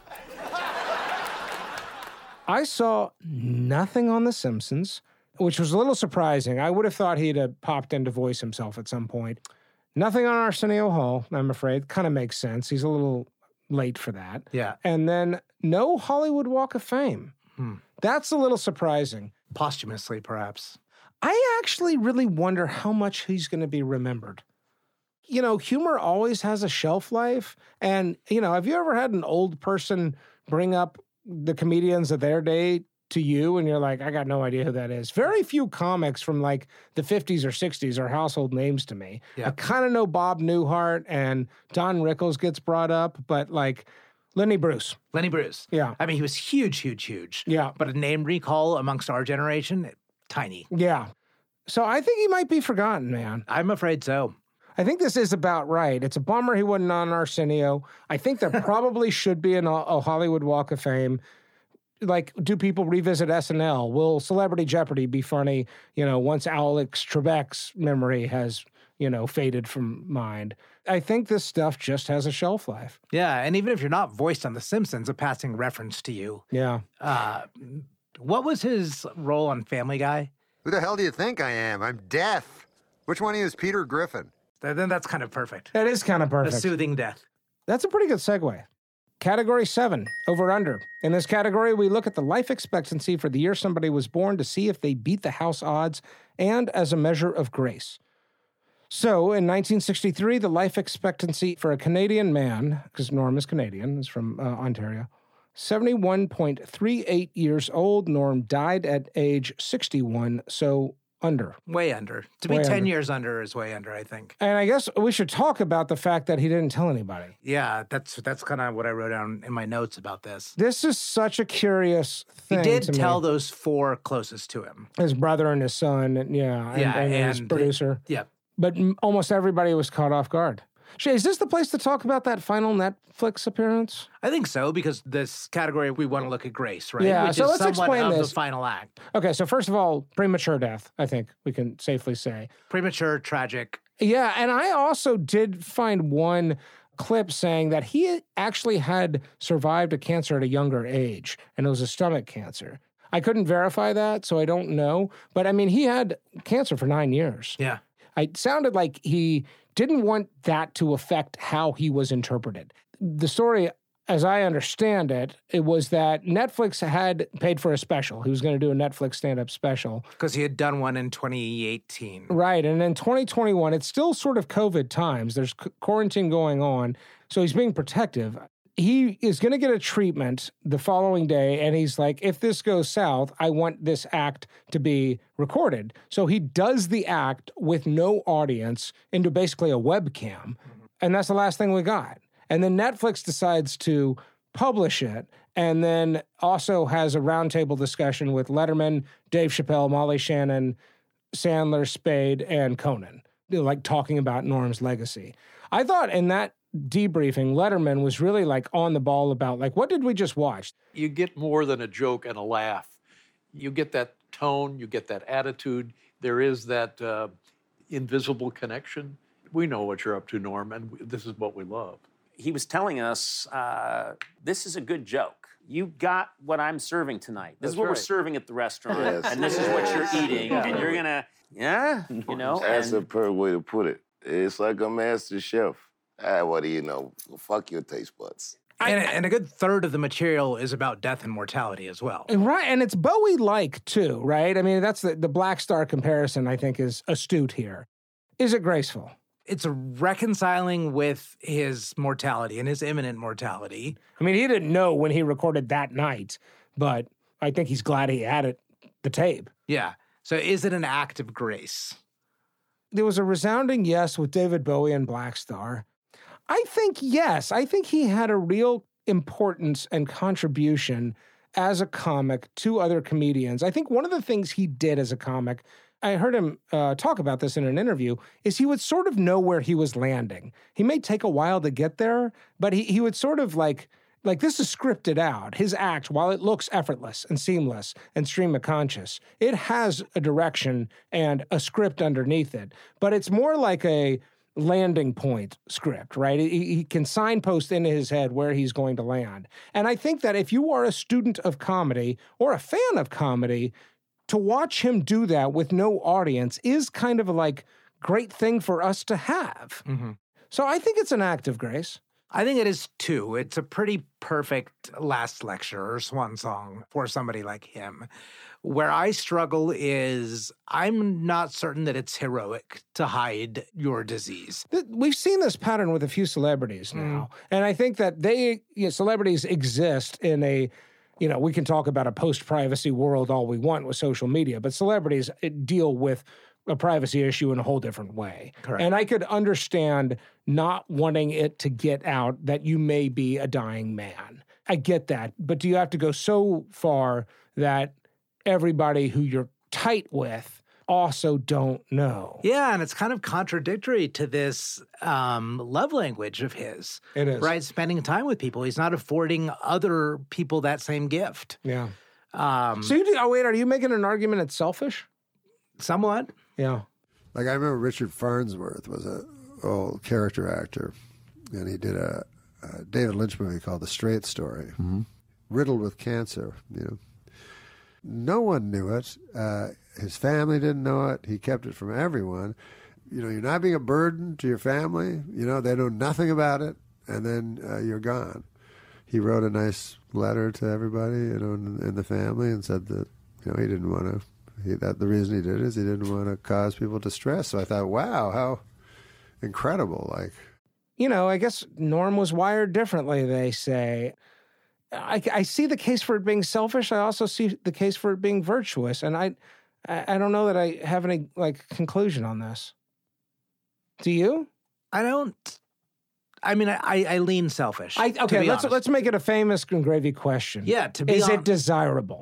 I saw nothing on The Simpsons, which was a little surprising. I would have thought he'd have popped in to voice himself at some point. Nothing on Arsenio Hall, I'm afraid. Kind of makes sense. He's a little late for that. Yeah. And then no Hollywood Walk of Fame. Hmm. That's a little surprising. Posthumously, perhaps. I actually really wonder how much he's going to be remembered. You know, humor always has a shelf life. And, you know, have you ever had an old person bring up the comedians of their day to you and you're like, I got no idea who that is? Very few comics from like the fifties or sixties are household names to me. Yeah. I kind of know Bob Newhart and Don Rickles gets brought up, but like Lenny Bruce. Lenny Bruce. Yeah. I mean, he was huge, huge, huge. Yeah. But a name recall amongst our generation, tiny. Yeah. So I think he might be forgotten, man. I'm afraid so. I think this is about right. It's a bummer he wasn't on Arsenio. I think there probably should be an, a Hollywood Walk of Fame. Like, do people revisit S N L? Will Celebrity Jeopardy be funny, you know, once Alex Trebek's memory has, you know, faded from mind? I think this stuff just has a shelf life. Yeah, and even if you're not voiced on The Simpsons, a passing reference to you. Yeah. Uh, what was his role on Family Guy? Who the hell do you think I am? I'm deaf. Which one of you is Peter Griffin? Then that's kind of perfect. That is kind of perfect. A soothing death. That's a pretty good segue. Category seven, over under. In this category, we look at the life expectancy for the year somebody was born to see if they beat the house odds and as a measure of grace. So in nineteen sixty-three, the life expectancy for a Canadian man, because Norm is Canadian, is from uh, Ontario, seventy-one point three eight years old. Norm died at age sixty-one, so under. Way under. To be Way ten under. years under is way under, I think. And I guess we should talk about the fact that he didn't tell anybody. Yeah, that's that's kind of what I wrote down in my notes about this. This is such a curious thing. He did to tell me. those four closest to him. His brother and his son, and yeah, and, Yeah, and his and- producer. Yeah. But m- almost everybody was caught off guard. Shay, is this the place to talk about that final Netflix appearance? I think so, because this category, we want to look at grace, right? Yeah, Which so is let's somewhat explain of this. the final act. Okay, so first of all, premature death, I think we can safely say. Premature, tragic. Yeah, and I also did find one clip saying that he actually had survived a cancer at a younger age, and it was a stomach cancer. I couldn't verify that, so I don't know. But I mean, he had cancer for nine years. Yeah. It sounded like he didn't want that to affect how he was interpreted. The story, as I understand it, it was that Netflix had paid for a special. He was going to do a Netflix stand-up special. Because he had done one in twenty eighteen. Right, and in twenty twenty-one, it's still sort of COVID times. There's c- quarantine going on, so he's being protective. He is going to get a treatment the following day, and he's like, if this goes south, I want this act to be recorded. So he does the act with no audience into basically a webcam, and that's the last thing we got. And then Netflix decides to publish it, and then also has a roundtable discussion with Letterman, Dave Chappelle, Molly Shannon, Sandler, Spade, and Conan, like talking about Norm's legacy. I thought in that debriefing, Letterman was really like on the ball about like, what did we just watch? You get more than a joke and a laugh. You get that tone, you get that attitude. There is that uh, invisible connection. We know what you're up to, Norm, and this is what we love. He was telling us, uh, this is a good joke. you got what I'm serving tonight. This That's is what right. we're serving at the restaurant. Yes. And this is what you're eating. Yeah. And you're going to, yeah, you know. That's and- a perfect way to put it. It's like a master chef. Ah, what do you know? Fuck your taste buds. And, and a good third of the material is about death and mortality as well. Right, and it's Bowie-like too, right? I mean, that's the, the Black Star comparison, I think, is astute here. Is it graceful? It's reconciling with his mortality and his imminent mortality. I mean, he didn't know when he recorded that night, but I think he's glad he had it, the tape. Yeah. So is it an act of grace? There was a resounding yes with David Bowie and Black Star. I think yes. I think he had a real importance and contribution as a comic to other comedians. I think one of the things he did as a comic, I heard him uh, talk about this in an interview, is he would sort of know where he was landing. He may take a while to get there, but he, he would sort of like, like this is scripted out. His act, while it looks effortless and seamless and stream of conscious, it has a direction and a script underneath it. But it's more like a landing point script, right? He, he can signpost into his head where he's going to land. And I think that if you are a student of comedy or a fan of comedy, to watch him do that with no audience is kind of a like great thing for us to have. Mm-hmm. So I think it's an act of grace. I think it is too. It's a pretty perfect last lecture or swan song for somebody like him. Where I struggle is I'm not certain that it's heroic to hide your disease. We've seen this pattern with a few celebrities now. Mm. And I think that they, you know, celebrities exist in a, you know, we can talk about a post-privacy world all we want with social media, but celebrities deal with a privacy issue in a whole different way. Correct. And I could understand not wanting it to get out that you may be a dying man. I get that. But do you have to go so far that everybody who you're tight with also don't know? Yeah, and it's kind of contradictory to this um, love language of his. It is. Right? Spending time with people. He's not affording other people that same gift. Yeah. Um, so you do, oh, wait, are you making an argument it's selfish? Somewhat. Yeah. Like I remember Richard Farnsworth was a old character actor, and he did a, a David Lynch movie called The Straight Story, Mm-hmm. riddled with cancer, you know. No one knew it. Uh, his family didn't know it. He kept it from everyone. You know, you're not being a burden to your family. You know, they know nothing about it, and then uh, you're gone. He wrote a nice letter to everybody, you know, in, in the family, and said that, you know, he didn't want to. He, that the reason he did it is he didn't want to cause people distress. So I thought, wow, how incredible! Like, you know, I guess Norm was wired differently. They say. I, I see the case for it being selfish. I also see the case for it being virtuous, and I, I, I don't know that I have any like conclusion on this. Do you? I don't. I mean, I, I lean selfish. I, okay, let's honest. let's make it a famous and gravy question. Yeah, to be is hon- it desirable?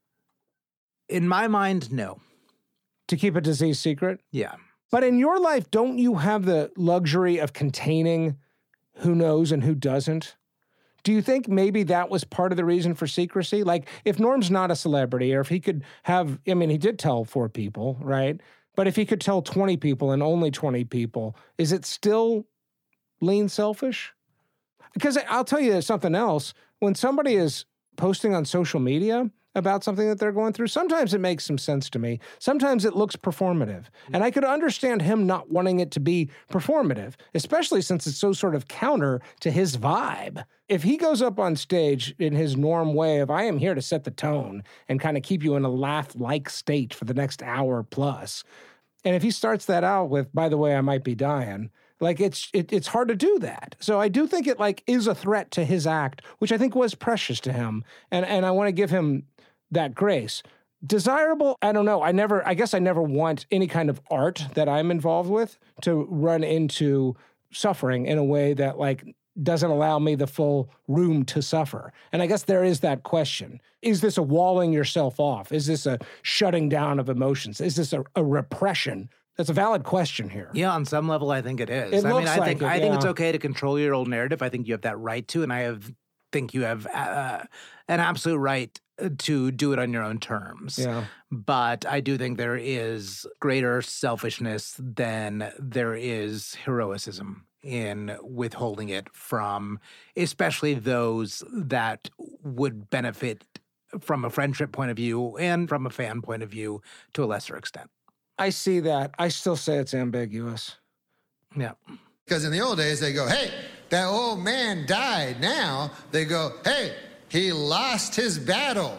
In my mind, no. To keep a disease secret? Yeah. But in your life, don't you have the luxury of containing who knows and who doesn't? Do you think maybe that was part of the reason for secrecy? Like, if Norm's not a celebrity, or if he could have, I mean, he did tell four people, right? But if he could tell twenty people and only twenty people, is it still lean selfish? Because I'll tell you something else. When somebody is posting on social media about something that they're going through, sometimes it makes some sense to me. Sometimes it looks performative. And I could understand him not wanting it to be performative, especially since it's so sort of counter to his vibe. If he goes up on stage in his Norm way of, I am here to set the tone and kind of keep you in a laugh-like state for the next hour plus, and if he starts that out with, by the way, I might be dying, like it's it, it's hard to do that. So I do think it like is a threat to his act, which I think was precious to him. And and I want to give him that grace. Desirable, I don't know. I never, I guess I never want any kind of art that I'm involved with to run into suffering in a way that like doesn't allow me the full room to suffer. And I guess there is that question. Is this a walling yourself off? Is this a shutting down of emotions? Is this a, a repression? That's a valid question here. Yeah, on some level, I think it is. It I looks mean, I like think it, I think it's yeah. okay to control your old narrative. I think you have that right to, and I have think you have uh, an absolute right to do it on your own terms. Yeah. But I do think there is greater selfishness than there is heroicism in withholding it from especially those that would benefit from a friendship point of view and from a fan point of view to a lesser extent. I see that. I still say it's ambiguous. Yeah. Because in the old days, they go, hey, that old man died. Now they go, hey, he lost his battle.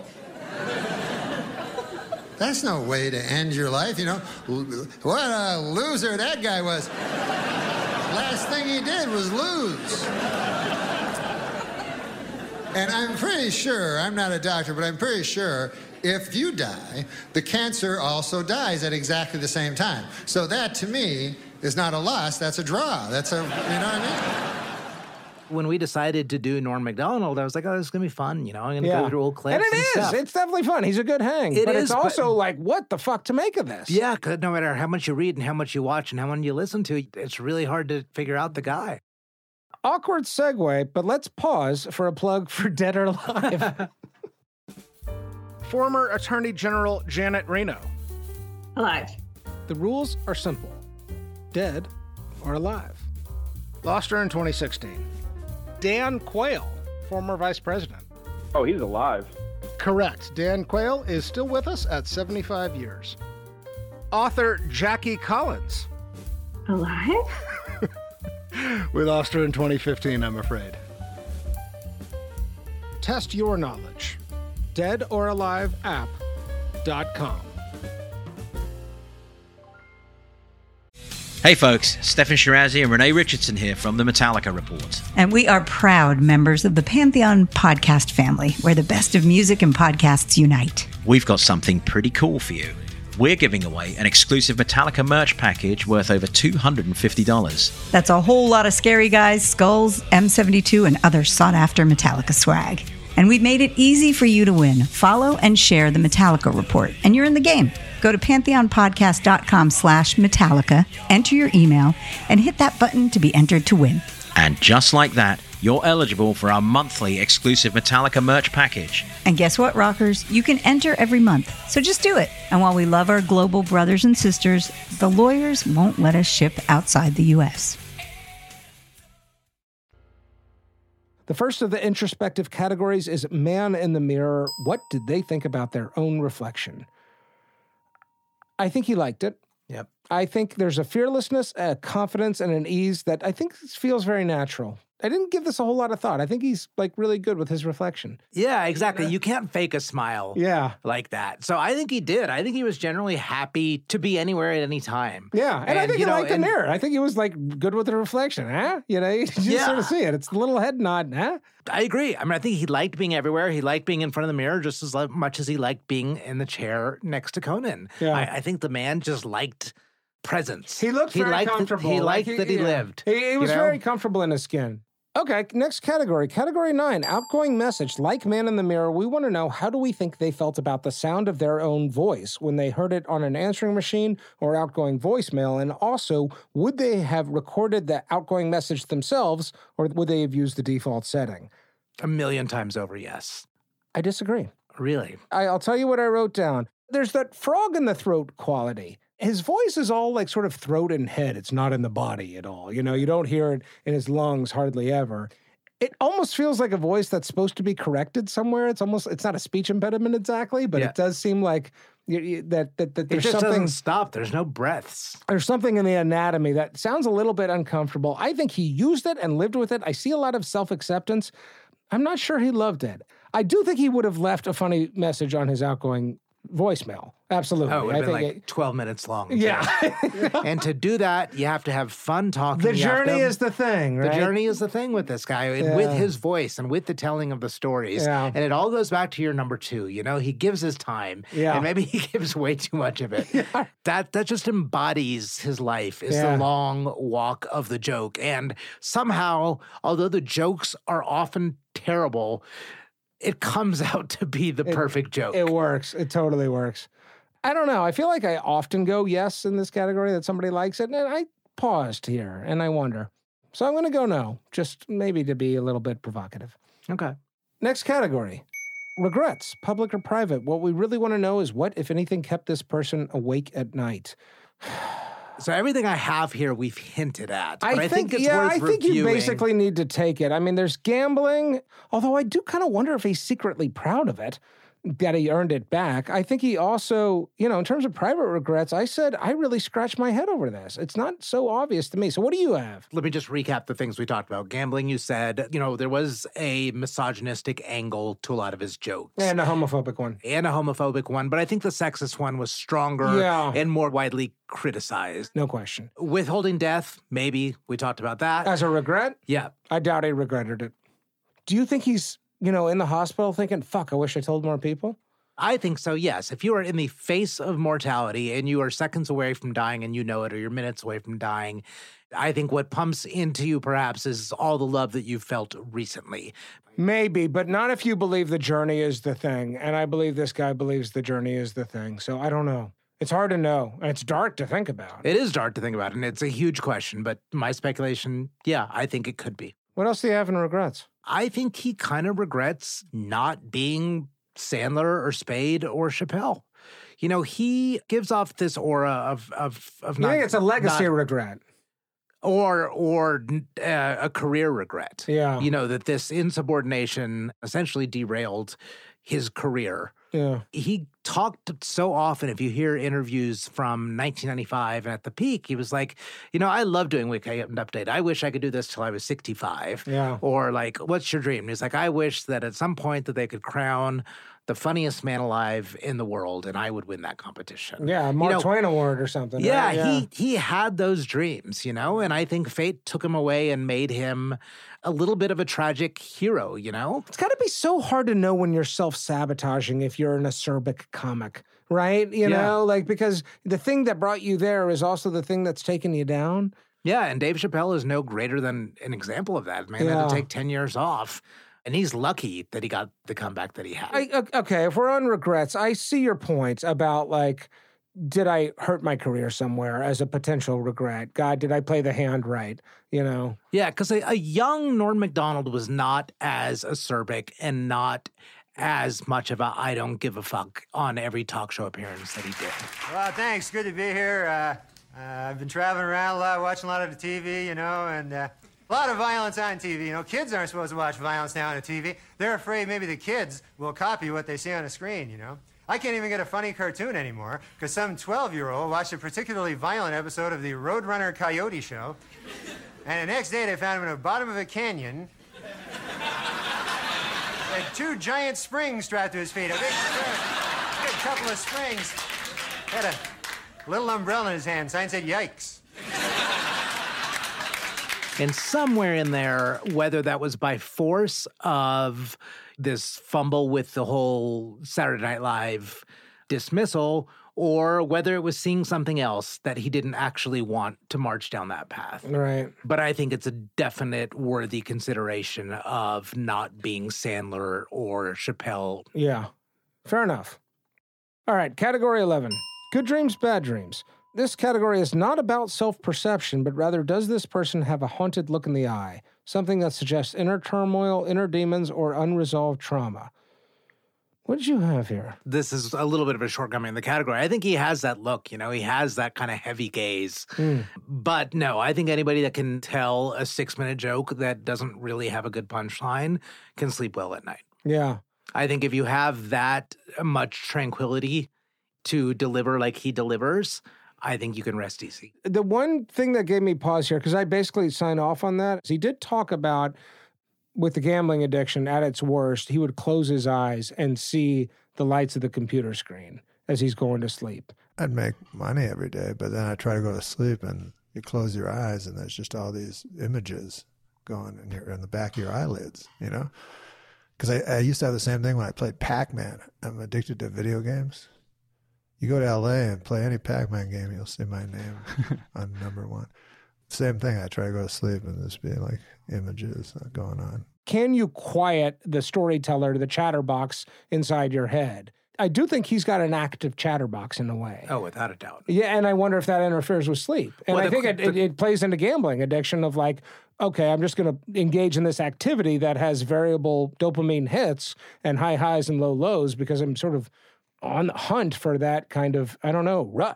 That's no way to end your life, you know. What a loser that guy was. Last thing he did was lose. And I'm pretty sure, I'm not a doctor, but I'm pretty sure if you die, the cancer also dies at exactly the same time. So that, to me, is not a loss, that's a draw. That's a, you know what I mean? When we decided to do Norm Macdonald, I was like, oh, this is going to be fun. You know, I'm going to Yeah. go through old clips And it and is. stuff. It's definitely fun. He's a good hang. It but is, it's but- also like, what the fuck to make of this? Yeah, because no matter how much you read and how much you watch and how much you listen to, it's really hard to figure out the guy. Awkward segue, but let's pause for a plug for Dead or Alive. Former Attorney General Janet Reno. Alive. The rules are simple. Dead or alive. Lost her in twenty sixteen. Dan Quayle, former vice president. Oh, he's alive. Correct. Dan Quayle is still with us at seventy-five years. Author Jackie Collins. Alive? We lost her in twenty fifteen, I'm afraid. Test your knowledge. dead or alive app dot com. Hey folks, Stefan Shirazi and Renee Richardson here from the Metallica Report. And we are proud members of the Pantheon podcast family, where the best of music and podcasts unite. We've got something pretty cool for you. We're giving away an exclusive Metallica merch package worth over two hundred fifty dollars. That's a whole lot of Scary Guys, Skulls, M seventy-two, and other sought-after Metallica swag. And we've made it easy for you to win. Follow and share the Metallica Report, and you're in the game. Go to pantheonpodcast.com slash Metallica, enter your email, and hit that button to be entered to win. And just like that, you're eligible for our monthly exclusive Metallica merch package. And guess what, rockers? You can enter every month, so just do it. And while we love our global brothers and sisters, the lawyers won't let us ship outside the U S. The first of the introspective categories is Man in the Mirror. What did they think about their own reflection? I think he liked it. Yep. I think there's a fearlessness, a confidence, and an ease that I think feels very natural. I didn't give this a whole lot of thought. I think he's like really good with his reflection. Yeah, exactly. You can't fake a smile Yeah. like that. So I think he did. I think he was generally happy to be anywhere at any time. Yeah, and, I think you he know, liked the and- mirror. I think he was like good with the reflection, huh? You know, you just Yeah. sort of see it. It's the little head nod, huh? I agree. I mean, I think he liked being everywhere. He liked being in front of the mirror just as li- much as he liked being in the chair next to Conan. Yeah. I, I think the man just liked presence. He looked very liked that- comfortable. he like liked that he yeah. lived. He, he you was know? very comfortable in his skin. Okay, next category. Category nine, outgoing message. Like Man in the Mirror, we want to know, how do we think they felt about the sound of their own voice when they heard it on an answering machine or outgoing voicemail? And also, would they have recorded the outgoing message themselves, or would they have used the default setting? A million times over, yes. I disagree. Really? I, I'll tell you what I wrote down. There's that frog in the throat quality. His voice is all like sort of throat and head. It's not in the body at all. You know, you don't hear it in his lungs hardly ever. It almost feels like a voice that's supposed to be corrected somewhere. It's almost, it's not a speech impediment exactly, but Yeah. it does seem like you, you, that, that, that It there's just something. doesn't stop. There's no breaths. There's something in the anatomy that sounds a little bit uncomfortable. I think he used it and lived with it. I see a lot of self-acceptance. I'm not sure he loved it. I do think he would have left a funny message on his outgoing voicemail. Absolutely. Oh, it would I have been think like twelve minutes long. too. Yeah. And to do that, you have to have fun talking. The You have journey to- is the thing, right? The journey is the thing with this guy, and with Yeah. his voice and with the telling of the stories. Yeah. And it all goes back to your number two. You know, he gives his time. Yeah. And maybe he gives way too much of it. That that just embodies his life, is Yeah. the long walk of the joke. And somehow, although the jokes are often terrible, it comes out to be the perfect joke. It works. It totally works. I don't know. I feel like I often go yes in this category, that somebody likes it. And I paused here and I wonder. So I'm going to go no, just maybe to be a little bit provocative. Okay. Next category. Regrets, public or private. What we really want to know is what, if anything, kept this person awake at night. So everything I have here, we've hinted at. But I, I, think, think, it's yeah, worth I think you reviewing. basically need to take it. I mean, there's gambling, although I do kind of wonder if he's secretly proud of it, that he earned it back. I think he also, you know, in terms of private regrets, I said, I really scratched my head over this. It's not so obvious to me. So what do you have? Let me just recap the things we talked about. Gambling, you said, you know, there was a misogynistic angle to a lot of his jokes. And a homophobic one. And a homophobic one. But I think the sexist one was stronger Yeah. and more widely criticized. No question. Withholding death, maybe. We talked about that. As a regret? Yeah. I doubt he regretted it. Do you think he's, you know, in the hospital thinking, fuck, I wish I told more people? I think so, yes. If you are in the face of mortality and you are seconds away from dying and you know it, or you're minutes away from dying, I think what pumps into you perhaps is all the love that you've felt recently. Maybe, but not if you believe the journey is the thing. And I believe this guy believes the journey is the thing. So I don't know. It's hard to know. And it's dark to think about. It is dark to think about, and it's a huge question. But my speculation, yeah, I think it could be. What else do you have in regrets? I think he kind of regrets not being Sandler or Spade or Chappelle. You know, he gives off this aura of of of You not. think it's a legacy not- regret? or or uh, a career regret. Yeah. You know, that this insubordination essentially derailed his career. Yeah. He talked so often, if you hear interviews from nineteen ninety-five and at the peak, he was like, you know, I love doing Weekend Update. I wish I could do this till I was sixty-five. Yeah. Or like, what's your dream? And he's like, I wish that at some point that they could crown the funniest man alive in the world, and I would win that competition. Yeah, a Mark You know, Twain Award or something. yeah, right? yeah, he he had those dreams, you know, and I think fate took him away and made him a little bit of a tragic hero, you know? It's got to be so hard to know when you're self-sabotaging if you're an acerbic comic, right? You Yeah. know, like, because the thing that brought you there is also the thing that's taken you down. Yeah, and Dave Chappelle is no greater than an example of that. Man had Yeah. to take ten years off, and he's lucky that he got the comeback that he had. I, o- okay, if we're on regrets, I see your point about, like, did I hurt my career somewhere as a potential regret? God, did I play the hand right? You know? Yeah, because a, a young Norm Macdonald was not as acerbic and not as much of a I don't give a fuck on every talk show appearance that he did. Well, thanks. Good to be here. Uh, uh, I've been traveling around a lot, watching a lot of the T V, you know, and uh, a lot of violence on T V. You know, kids aren't supposed to watch violence now on the T V. They're afraid maybe the kids will copy what they see on the screen, you know. I can't even get a funny cartoon anymore because some twelve-year-old watched a particularly violent episode of the Roadrunner Coyote Show, and the next day they found him in the bottom of a canyon with two giant springs strapped to his feet. A big, big couple of springs. Had a little umbrella in his hand. Sign said, "Yikes." And somewhere in there, whether that was by force of this fumble with the whole Saturday Night Live dismissal, or whether it was seeing something else that he didn't actually want to march down that path. Right. But I think it's a definite worthy consideration of not being Sandler or Chappelle. Yeah. Fair enough. All right, category eleven. Good dreams, bad dreams. This category is not about self-perception, but rather does this person have a haunted look in the eye, something that suggests inner turmoil, inner demons, or unresolved trauma. What did you have here? This is a little bit of a shortcoming in the category. I think he has that look, you know, he has that kind of heavy gaze. Mm. But no, I think anybody that can tell a six-minute joke that doesn't really have a good punchline can sleep well at night. Yeah. I think if you have that much tranquility to deliver like he delivers, I think you can rest easy. The one thing that gave me pause here, because I basically signed off on that, is he did talk about with the gambling addiction at its worst, he would close his eyes and see the lights of the computer screen as he's going to sleep. I'd make money every day, but then I try to go to sleep and you close your eyes and there's just all these images going in here in the back of your eyelids, you know? Because I, I used to have the same thing when I played Pac-Man. I'm addicted to video games. You go to L A and play any Pac-Man game, you'll see my name on number one. Same thing. I try to go to sleep and there's be like images going on. Can you quiet the storyteller, the chatterbox inside your head? I do think he's got an active chatterbox in a way. Oh, without a doubt. Yeah, and I wonder if that interferes with sleep. And Well, I the- think it, it, the- it plays into gambling addiction of like, okay, I'm just going to engage in this activity that has variable dopamine hits and high highs and low lows because I'm sort of on the hunt for that kind of, I don't know, rush.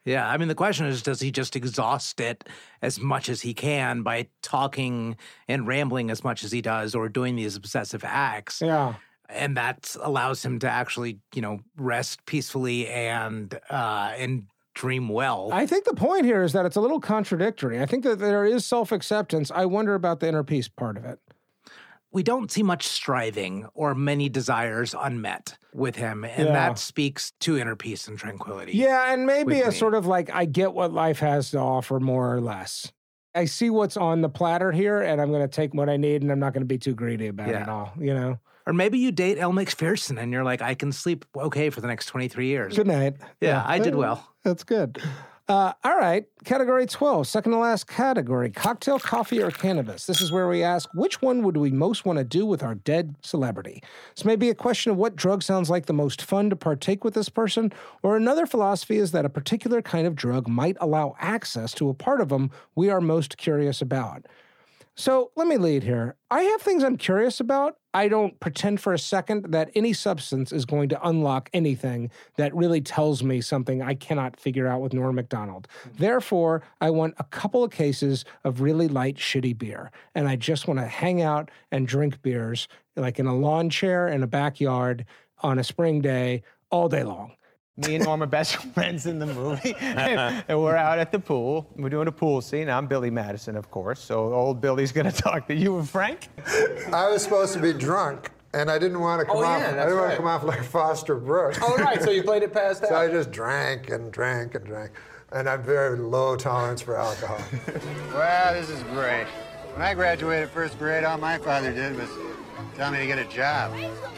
Yeah, I mean, the question is, does he just exhaust it as much as he can by talking and rambling as much as he does or doing these obsessive acts? Yeah. And that allows him to actually, you know, rest peacefully and uh, and dream well. I think the point here is that it's a little contradictory. I think that there is self-acceptance. I wonder about the inner peace part of it. We don't see much striving or many desires unmet with him, and Yeah. that speaks to inner peace and tranquility. Yeah, and maybe with a me. sort of like, I get what life has to offer more or less. I see what's on the platter here, and I'm going to take what I need, and I'm not going to be too greedy about Yeah. it all, you know? Or maybe you date Elle McPherson and you're like, I can sleep okay for the next twenty-three years. Good night. Yeah, I did well. That's good. Uh, all right, category twelve, second to last category, cocktail, coffee, or cannabis. This is where we ask, which one would we most want to do with our dead celebrity? This may be a question of what drug sounds like the most fun to partake with this person, or another philosophy is that a particular kind of drug might allow access to a part of them we are most curious about. So let me lead here. I have things I'm curious about. I don't pretend for a second that any substance is going to unlock anything that really tells me something I cannot figure out with Norm Macdonald. Therefore, I want a couple of cases of really light, shitty beer. And I just want to hang out and drink beers, like in a lawn chair in a backyard on a spring day all day long. Me and Norm are best friends in the movie, and, and we're out at the pool. We're doing a pool scene. I'm Billy Madison, of course, so old Billy's gonna talk to you and Frank. I was supposed to be drunk, and I didn't want to come Oh, off. yeah, I that's didn't want right. to come off like Foster Brooks. Oh, right, so you played it past So out. I just drank and drank and drank, and I'm very low tolerance for alcohol. Well, this is great. When I graduated first grade, all my father did was tell me to get a job.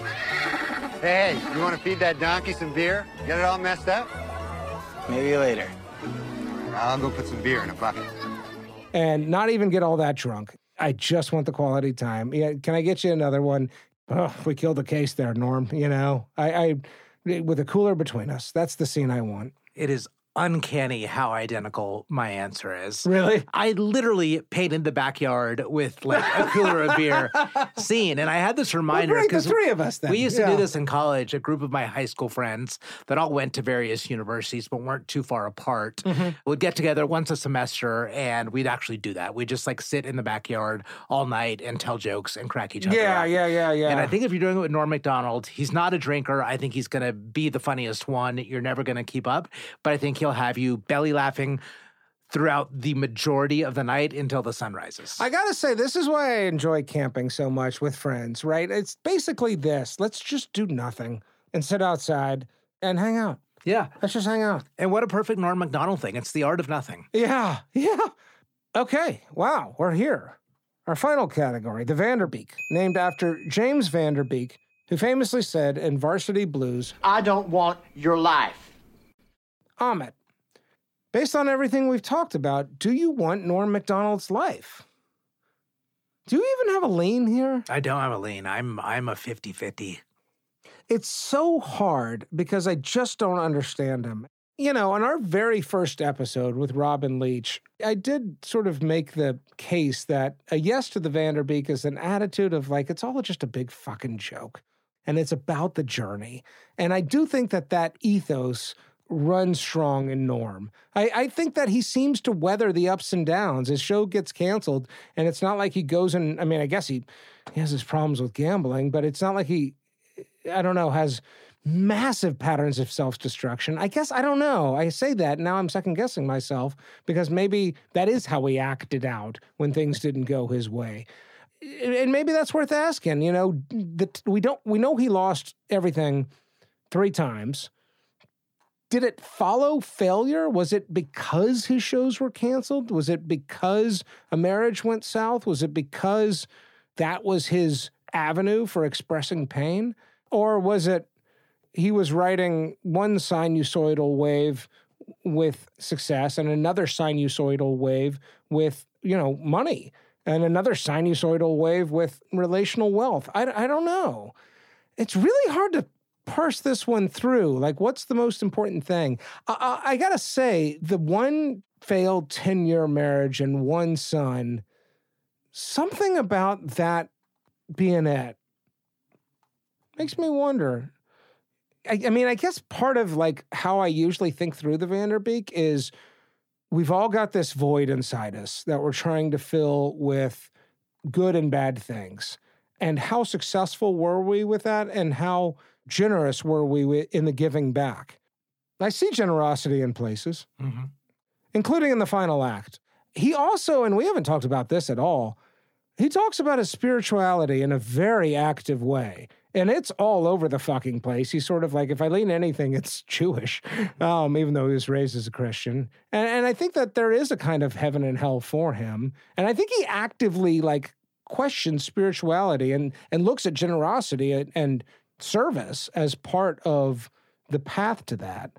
Hey, you want to feed that donkey some beer? Get it all messed up? Maybe later. I'll go put some beer in a bucket. And not even get all that drunk. I just want the quality time. Yeah, can I get you another one? Oh, we killed the case there, Norm. You know, I, I, with a cooler between us. That's the scene I want. It is uncanny how identical my answer is. Really? I literally painted the backyard with like a cooler of beer scene. And I had this reminder great, the because three of us then. we used to Yeah. do this in college, a group of my high school friends that all went to various universities but weren't too far apart Mhm. would get together once a semester and we'd actually do that. We'd just like sit in the backyard all night and tell jokes and crack each other Yeah, up. yeah, yeah, yeah. And I think if you're doing it with Norm Macdonald, he's not a drinker. I think he's going to be the funniest one. You're never going to keep up. But I think he'll have you belly laughing throughout the majority of the night until the sun rises. I gotta say, this is why I enjoy camping so much with friends, right? It's basically this. Let's just do nothing and sit outside and hang out. Yeah. Let's just hang out. And what a perfect Norm Macdonald thing. It's the art of nothing. Yeah, yeah. Okay, wow, we're here. Our final category, the Vanderbeek, named after James Vanderbeek, who famously said in Varsity Blues, I don't want your life. Ahmet, based on everything we've talked about, do you want Norm Macdonald's life? Do you even have a lean here? I don't have a lean. I'm I'm a fifty-fifty. It's so hard because I just don't understand him. You know, on our very first episode with Robin Leach, I did sort of make the case that a yes to the Vanderbeek is an attitude of like, it's all just a big fucking joke. And it's about the journey. And I do think that that ethos runs strong in Norm. I, I think that he seems to weather the ups and downs. His show gets canceled, and it's not like he goes and, I mean, I guess he, he has his problems with gambling, but it's not like he, I don't know, has massive patterns of self-destruction. I guess, I don't know. I say that, now I'm second-guessing myself, because maybe that is how he acted out when things didn't go his way. And maybe that's worth asking, you know, that we don't, we know he lost everything three times. Did it follow failure? Was it because his shows were canceled? Was it because a marriage went south? Was it because that was his avenue for expressing pain? Or was it he was riding one sinusoidal wave with success and another sinusoidal wave with, you know, money and another sinusoidal wave with relational wealth? I, I don't know. It's really hard to parse this one through. Like, what's the most important thing? I, I, I gotta say, the one failed ten-year marriage and one son, something about that being it makes me wonder, I, I mean, I guess part of like how I usually think through the Vanderbeek is we've all got this void inside us that we're trying to fill with good and bad things. And how successful were we with that? And how generous were we in the giving back? I see generosity in places, mm-hmm. including in the final act. He also, and we haven't talked about this at all, he talks about his spirituality in a very active way. And it's all over the fucking place. He's sort of like, if I lean anything, it's Jewish, um, even though he was raised as a Christian. And, and I think that there is a kind of heaven and hell for him. And I think he actively, like, questions spirituality and, and looks at generosity and, and service as part of the path to that.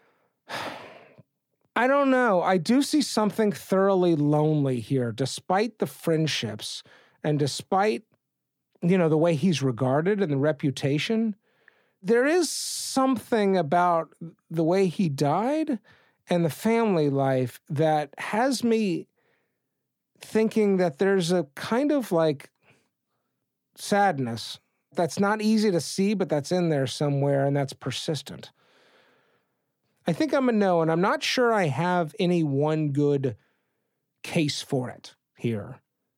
I don't know. I do see something thoroughly lonely here, despite the friendships and despite, you know, the way he's regarded and the reputation. There is something about the way he died and the family life that has me thinking that there's a kind of like sadness that's not easy to see, but that's in there somewhere and that's persistent. I think I'm a no, and I'm not sure I have any one good case for it here.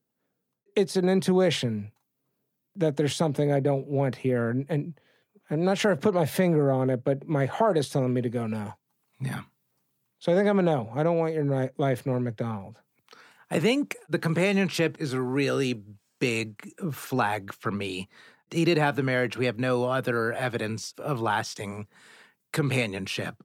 It's an intuition that there's something I don't want here, and, and I'm not sure I've put my finger on it, but my heart is telling me to go no. Yeah. So I think I'm a no. I don't want your life, Norm Macdonald. I think the companionship is a really big flag for me. He did have the marriage. We have no other evidence of lasting companionship.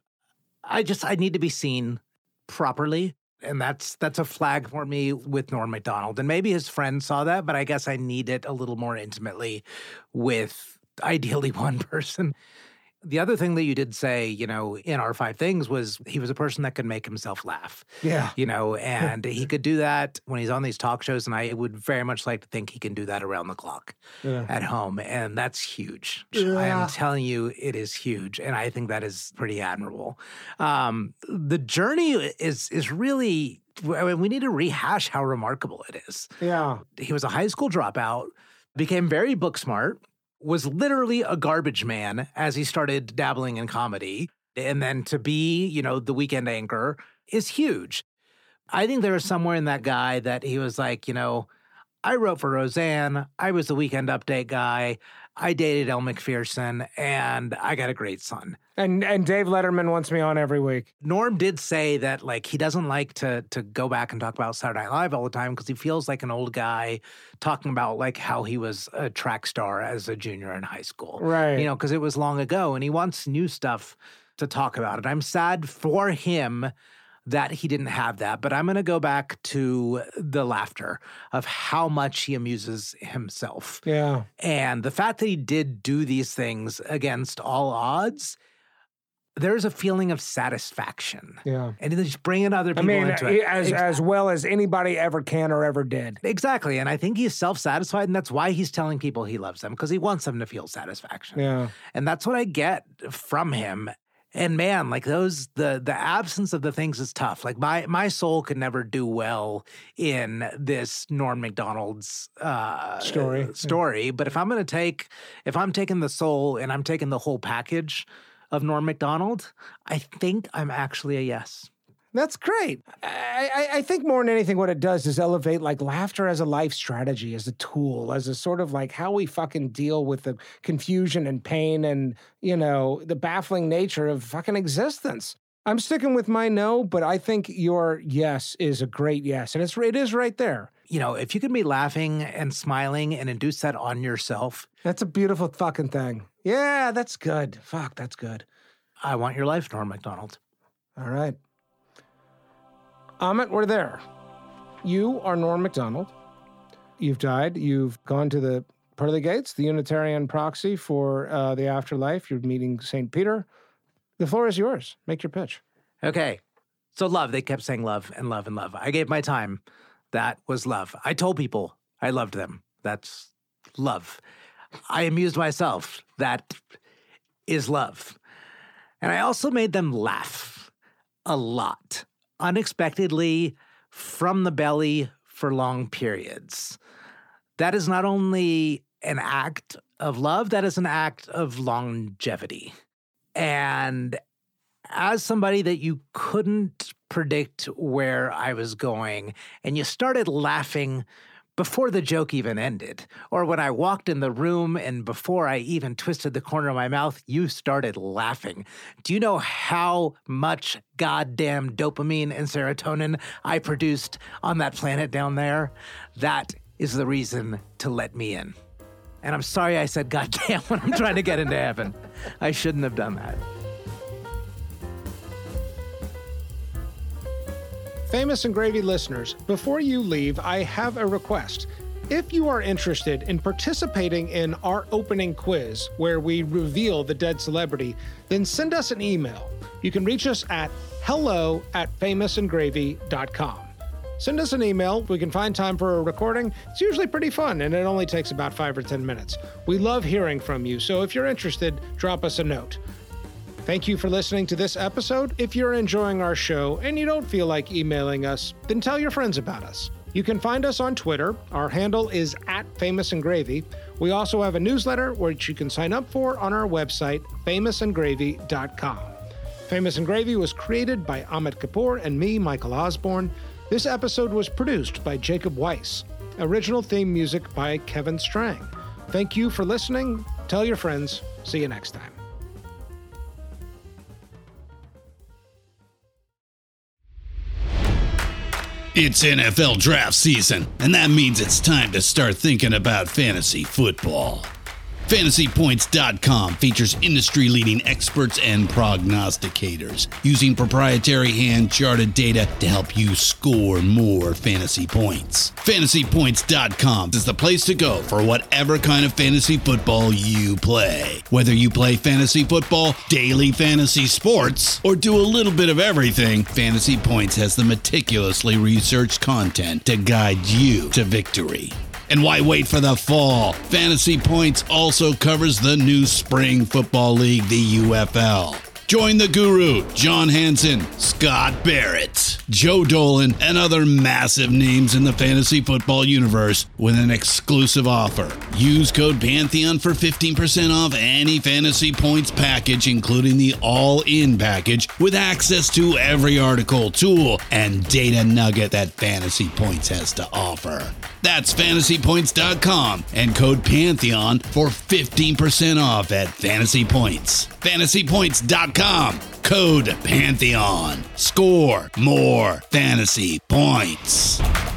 I just, I need to be seen properly. And that's that's a flag for me with Norm Macdonald. And maybe his friends saw that, but I guess I need it a little more intimately with ideally one person. The other thing that you did say, you know, in our five things was he was a person that could make himself laugh. Yeah. You know, and he could do that when he's on these talk shows. And I would very much like to think he can do that around the clock yeah. at home. And that's huge. Yeah. I am telling you, it is huge. And I think that is pretty admirable. Um, the journey is is really, I mean, we need to rehash how remarkable it is. Yeah. He was a high school dropout, became very book smart, was literally a garbage man as he started dabbling in comedy. And then to be, you know, the weekend anchor is huge. I think there was somewhere in that guy that he was like, you know, I wrote for Roseanne. I was the Weekend Update guy. I dated Elle Macpherson, and I got a great son. And and Dave Letterman wants me on every week. Norm did say that, like, he doesn't like to to go back and talk about Saturday Night Live all the time because he feels like an old guy talking about, like, how he was a track star as a junior in high school. Right. You know, because it was long ago, and he wants new stuff to talk about. And I'm sad for him that he didn't have that. But I'm going to go back to the laughter of how much he amuses himself. Yeah. And the fact that he did do these things against all odds, there's a feeling of satisfaction. Yeah. And he's bringing other people I mean, into it. As, as well as anybody ever can or ever did. Exactly. And I think he's self-satisfied, and that's why he's telling people he loves them, because he wants them to feel satisfaction. Yeah. And that's what I get from him. And man, like those, the the absence of the things is tough. Like my my soul could never do well in this Norm Macdonald's uh, story. Story, yeah. But if I'm going to take, if I'm taking the soul and I'm taking the whole package of Norm Macdonald, I think I'm actually a yes. That's great. I, I, I think more than anything, what it does is elevate like laughter as a life strategy, as a tool, as a sort of like how we fucking deal with the confusion and pain and, you know, the baffling nature of fucking existence. I'm sticking with my no, but I think your yes is a great yes. And it's it is right there. You know, if you can be laughing and smiling and induce that on yourself. That's a beautiful fucking thing. Yeah, that's good. Fuck, that's good. I want your life, Norm Macdonald. All right. Amit, we're there. You are Norm Macdonald. You've died. You've gone to the pearly gates, the Unitarian proxy for uh, the afterlife. You're meeting Saint Peter. The floor is yours. Make your pitch. Okay. So love, they kept saying love and love and love. I gave my time. That was love. I told people I loved them. That's love. I amused myself. That is love. And I also made them laugh a lot. Unexpectedly, from the belly for long periods. That is not only an act of love, that is an act of longevity. And as somebody that you couldn't predict where I was going, and you started laughing before the joke even ended, or when I walked in the room and before I even twisted the corner of my mouth, you started laughing. Do you know how much goddamn dopamine and serotonin I produced on that planet down there? That is the reason to let me in. And I'm sorry I said goddamn when I'm trying to get into heaven. I shouldn't have done that. Famous and Gravy listeners, before you leave, I have a request. If you are interested in participating in our opening quiz, where we reveal the dead celebrity, then send us an email. You can reach us at hello at famous and gravy dot com. Send us an email. We can find time for a recording. It's usually pretty fun, and it only takes about five or ten minutes. We love hearing from you, so if you're interested, drop us a note. Thank you for listening to this episode. If you're enjoying our show and you don't feel like emailing us, then tell your friends about us. You can find us on Twitter. Our handle is at Famous and Gravy. We also have a newsletter which you can sign up for on our website, famous and gravy dot com. Famous and Gravy was created by Amit Kapoor and me, Michael Osborne. This episode was produced by Jacob Weiss. Original theme music by Kevin Strang. Thank you for listening. Tell your friends. See you next time. It's N F L draft season, and that means it's time to start thinking about fantasy football. Fantasy Points dot com features industry-leading experts and prognosticators using proprietary hand-charted data to help you score more fantasy points. Fantasy Points dot com is the place to go for whatever kind of fantasy football you play. Whether you play fantasy football, daily fantasy sports, or do a little bit of everything, Fantasy Points has the meticulously researched content to guide you to victory. And why wait for the fall? Fantasy Points also covers the new spring football league, the U F L. Join the guru, John Hansen, Scott Barrett, Joe Dolan, and other massive names in the fantasy football universe with an exclusive offer. Use code Pantheon for fifteen percent off any Fantasy Points package, including the all-in package, with access to every article, tool, and data nugget that Fantasy Points has to offer. That's Fantasy Points dot com and code Pantheon for fifteen percent off at Fantasy Points. Fantasy Points dot com, code Pantheon. Score more fantasy points.